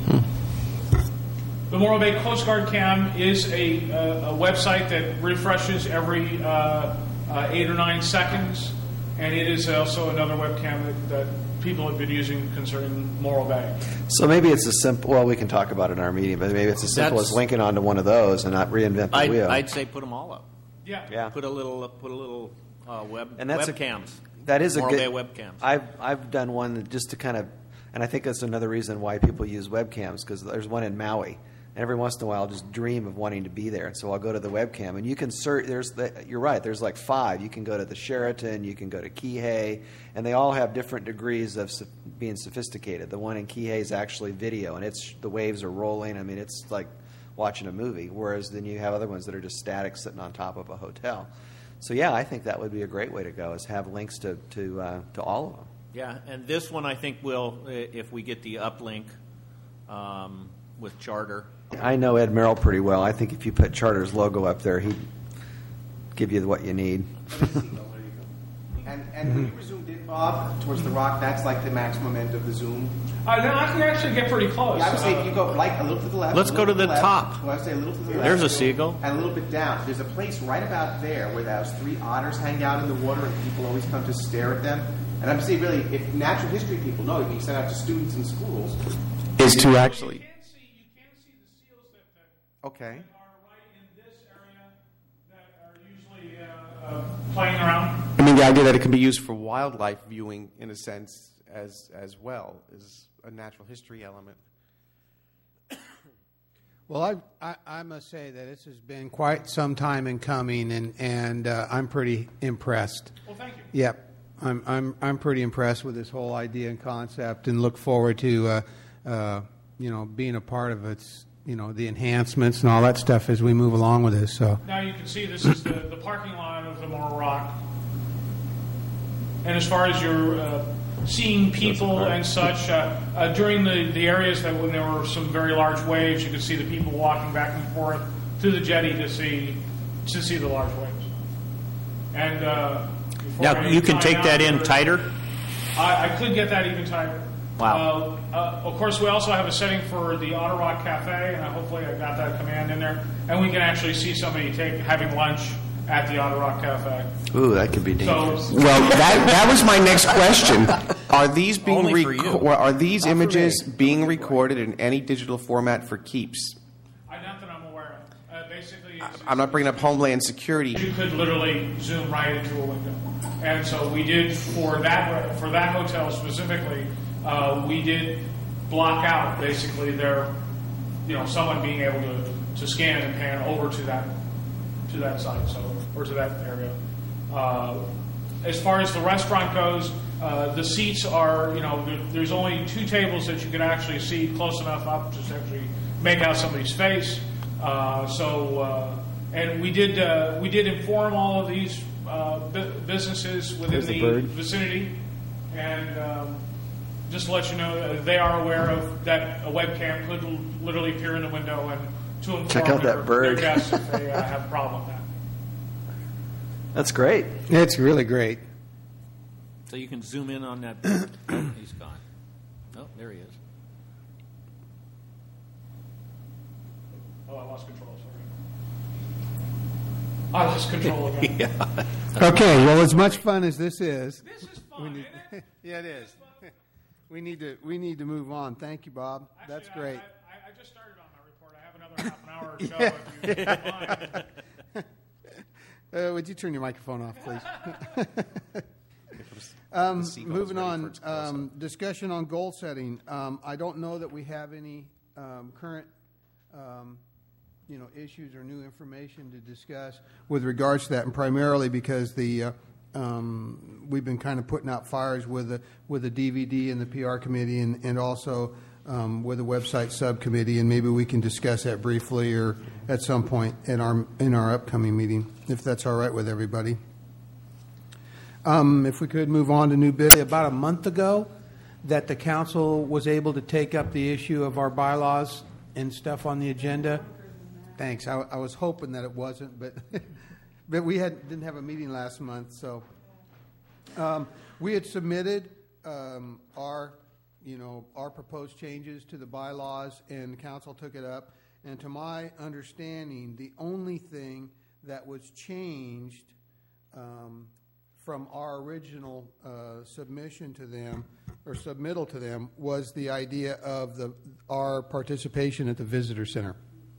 The Morro Bay Coast Guard Cam is a, uh, a website that refreshes every uh, uh, eight or nine seconds, and it is also another webcam that, that people have been using concerning Morro Bay. So maybe it's as simple, well, we can talk about it in our meeting, but maybe it's as simple That's- as linking onto one of those and not reinvent the I'd, wheel. I'd say put them all up. Yeah. Yeah. Put a little, put a little uh, web And that's a- webcams. That is a Morro good. Bay webcams. I've I've done one that just to kind of, and I think that's another reason why people use webcams, because there's one in Maui, and every once in a while I'll just dream of wanting to be there, and so I'll go to the webcam, and you can search. There's the, you're right. There's like five. You can go to the Sheraton, you can go to Kihei, and they all have different degrees of so, being sophisticated. The one in Kihei is actually video, and it's the waves are rolling. I mean, it's like watching a movie. Whereas then you have other ones that are just static, sitting on top of a hotel. So yeah, I think that would be a great way to go, is have links to to uh, to all of them. Yeah, and this one I think will, i- if we get the uplink um, with Charter. I know Ed Merrill pretty well. I think if you put Charter's logo up there, he'd give you what you need. And, and when you zoomed in, Bob, towards the rock, that's like the maximum end of the zoom. Uh, no, I can actually get pretty close. Yeah, I would say Uh, if you go like a little to the left. Let's a go little to the left, top. Well, I would say a little to the left. There's a little- seagull. And a little bit down. There's a place right about there where those three otters hang out in the water, and people always come to stare at them. And I'm saying, really, if natural history people know, if you send out to students in schools, is to actually. You can see, you can see the seals that, that Okay. are right in this area that are usually uh, uh, playing around. I mean, the idea that it can be used for wildlife viewing, in a sense, as as well, is a natural history element. Well, I, I I must say that this has been quite some time in coming, and and uh, I'm pretty impressed. Well, thank you. Yep, I'm I'm I'm pretty impressed with this whole idea and concept, and look forward to uh, uh, you know being a part of its you know the enhancements and all that stuff as we move along with this. So Now you can see this is the, the parking lot of the Morro Rock. And as far as your uh, seeing people and such, uh, uh, during the, the areas that when there were some very large waves, you could see the people walking back and forth to the jetty to see to see the large waves. And uh, before Now I you can time take out that in for- tighter. I, I could get that even tighter. Wow. Uh, uh, of course, we also have a setting for the Otter Rock Cafe, and hopefully I got that command in there. And we can actually see somebody take having lunch at the Otter Rock Cafe. Ooh, that could be dangerous. So, Well, that that was my next question. Are these being Only for reco- you. are these Not for images me. being recorded in any digital format for keeps? I, not that I'm aware of. Uh, basically, it's, I'm not bringing up Homeland Security. you could literally zoom right into a window. And so we did for that for that hotel specifically. Uh, we did block out basically their, you know, someone being able to, to scan and pan over to that to that site, so or to that area. Uh, as far as the restaurant goes, uh, the seats are, you know, there, there's only two tables that you can actually see close enough up to actually make out somebody's face. Uh, so, uh, and we did uh, we did inform all of these uh, bu- businesses within There's the the bird. vicinity, and um, just to let you know, uh, they are aware of that a webcam could l- literally appear in the window and to inform Check out their, that bird. their guests if they uh, have a problem with that. That's great. It's really great. So you can zoom in on that. Oh, he's gone. Oh, there he is. Oh, I lost control. Sorry. I lost control again. Okay, well, as much fun as this is, This is fun, isn't it? yeah, it is. We need to we need to move on. Thank you, Bob. That's Actually, great. I, I, I just started on my report. I have another half an hour or so if you don't mind. Uh, would you turn your microphone off, please? um, seatbelt's moving ready for on, its close-up. um, discussion on goal setting. Um, I don't know that we have any um, current, um, you know, issues or new information to discuss with regards to that, and primarily because the uh, um, we've been kind of putting out fires with the with the D V D and the P R committee, and and also um, with the website subcommittee, and maybe we can discuss that briefly or at some point in our in our upcoming meeting, if that's all right with everybody. Um, if we could move on to new business. About a month ago, that the council was able to take up the issue of our bylaws and stuff on the agenda. Thanks. I, I was hoping that it wasn't, but but we had didn't have a meeting last month, so um, we had submitted um, our you know our proposed changes to the bylaws, and the council took it up. And to my understanding, the only thing that was changed um, from our original uh, submission to them or submittal to them was the idea of the our participation at the visitor center.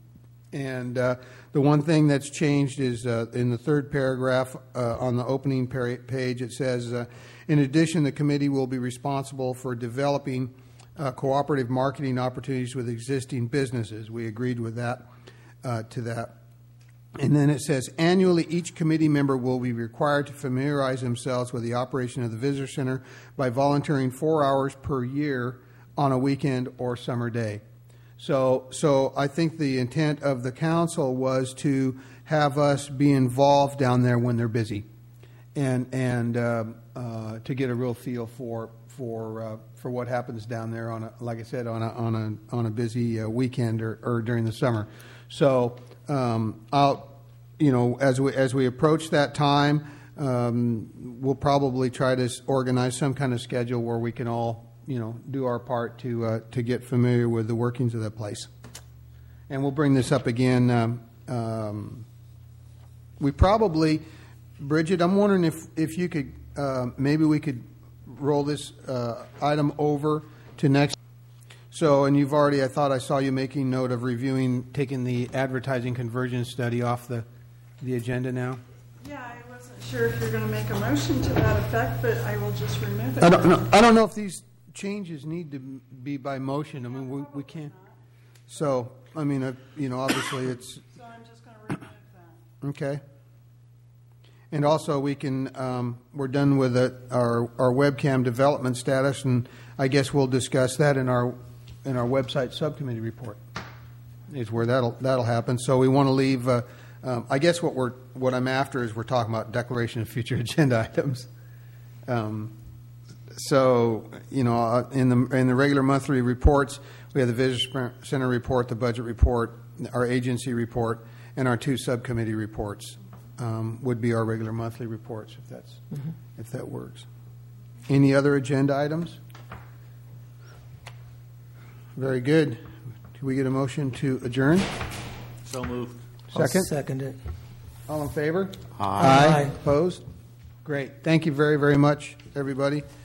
And uh, the one thing that's changed is uh, in the third paragraph uh, on the opening par- page, it says, uh, in addition, the committee will be responsible for developing uh, cooperative marketing opportunities with existing businesses. We agreed with that, uh, to that. And then it says, annually, each committee member will be required to familiarize themselves with the operation of the visitor center by volunteering four hours per year on a weekend or summer day. So, so I think the intent of the council was to have us be involved down there when they're busy, and and uh, uh, to get a real feel for for uh, for what happens down there on a, like I said, on a on a on a busy uh, weekend or, or during the summer. So, um, I'll you know as we as we approach that time, um, we'll probably try to organize some kind of schedule where we can all, you know, do our part to uh, to get familiar with the workings of that place. And we'll bring this up again. Um, um, we probably, Bridget, I'm wondering if, if you could, uh, maybe we could roll this uh, item over to next. So, and you've already, I thought I saw you making note of reviewing, taking the advertising conversion study off the, the agenda now. Yeah, I wasn't sure if you're going to make a motion to that effect, but I will just remove it. I don't know, I don't know if these changes need to be by motion. I mean, we, we can't. So, I mean, uh, you know, obviously it's, So I'm just going to remove that. okay. And also we can, um, we're done with it, our, our webcam development status, and I guess we'll discuss that in our, in our website subcommittee report is where that'll, that'll happen. So we want to leave, uh, um, I guess what we're, what I'm after is we're talking about declaration of future agenda items. Um, So, you know, uh, in the in the regular monthly reports, we have the Visitor Center report, the budget report, our agency report, and our two subcommittee reports um, would be our regular monthly reports, if that's mm-hmm. if that works. Any other agenda items? Very good. Do we get a motion to adjourn? So moved. Second? I'll second it. All in favor? Aye. Opposed? Great. Thank you very, very much, everybody.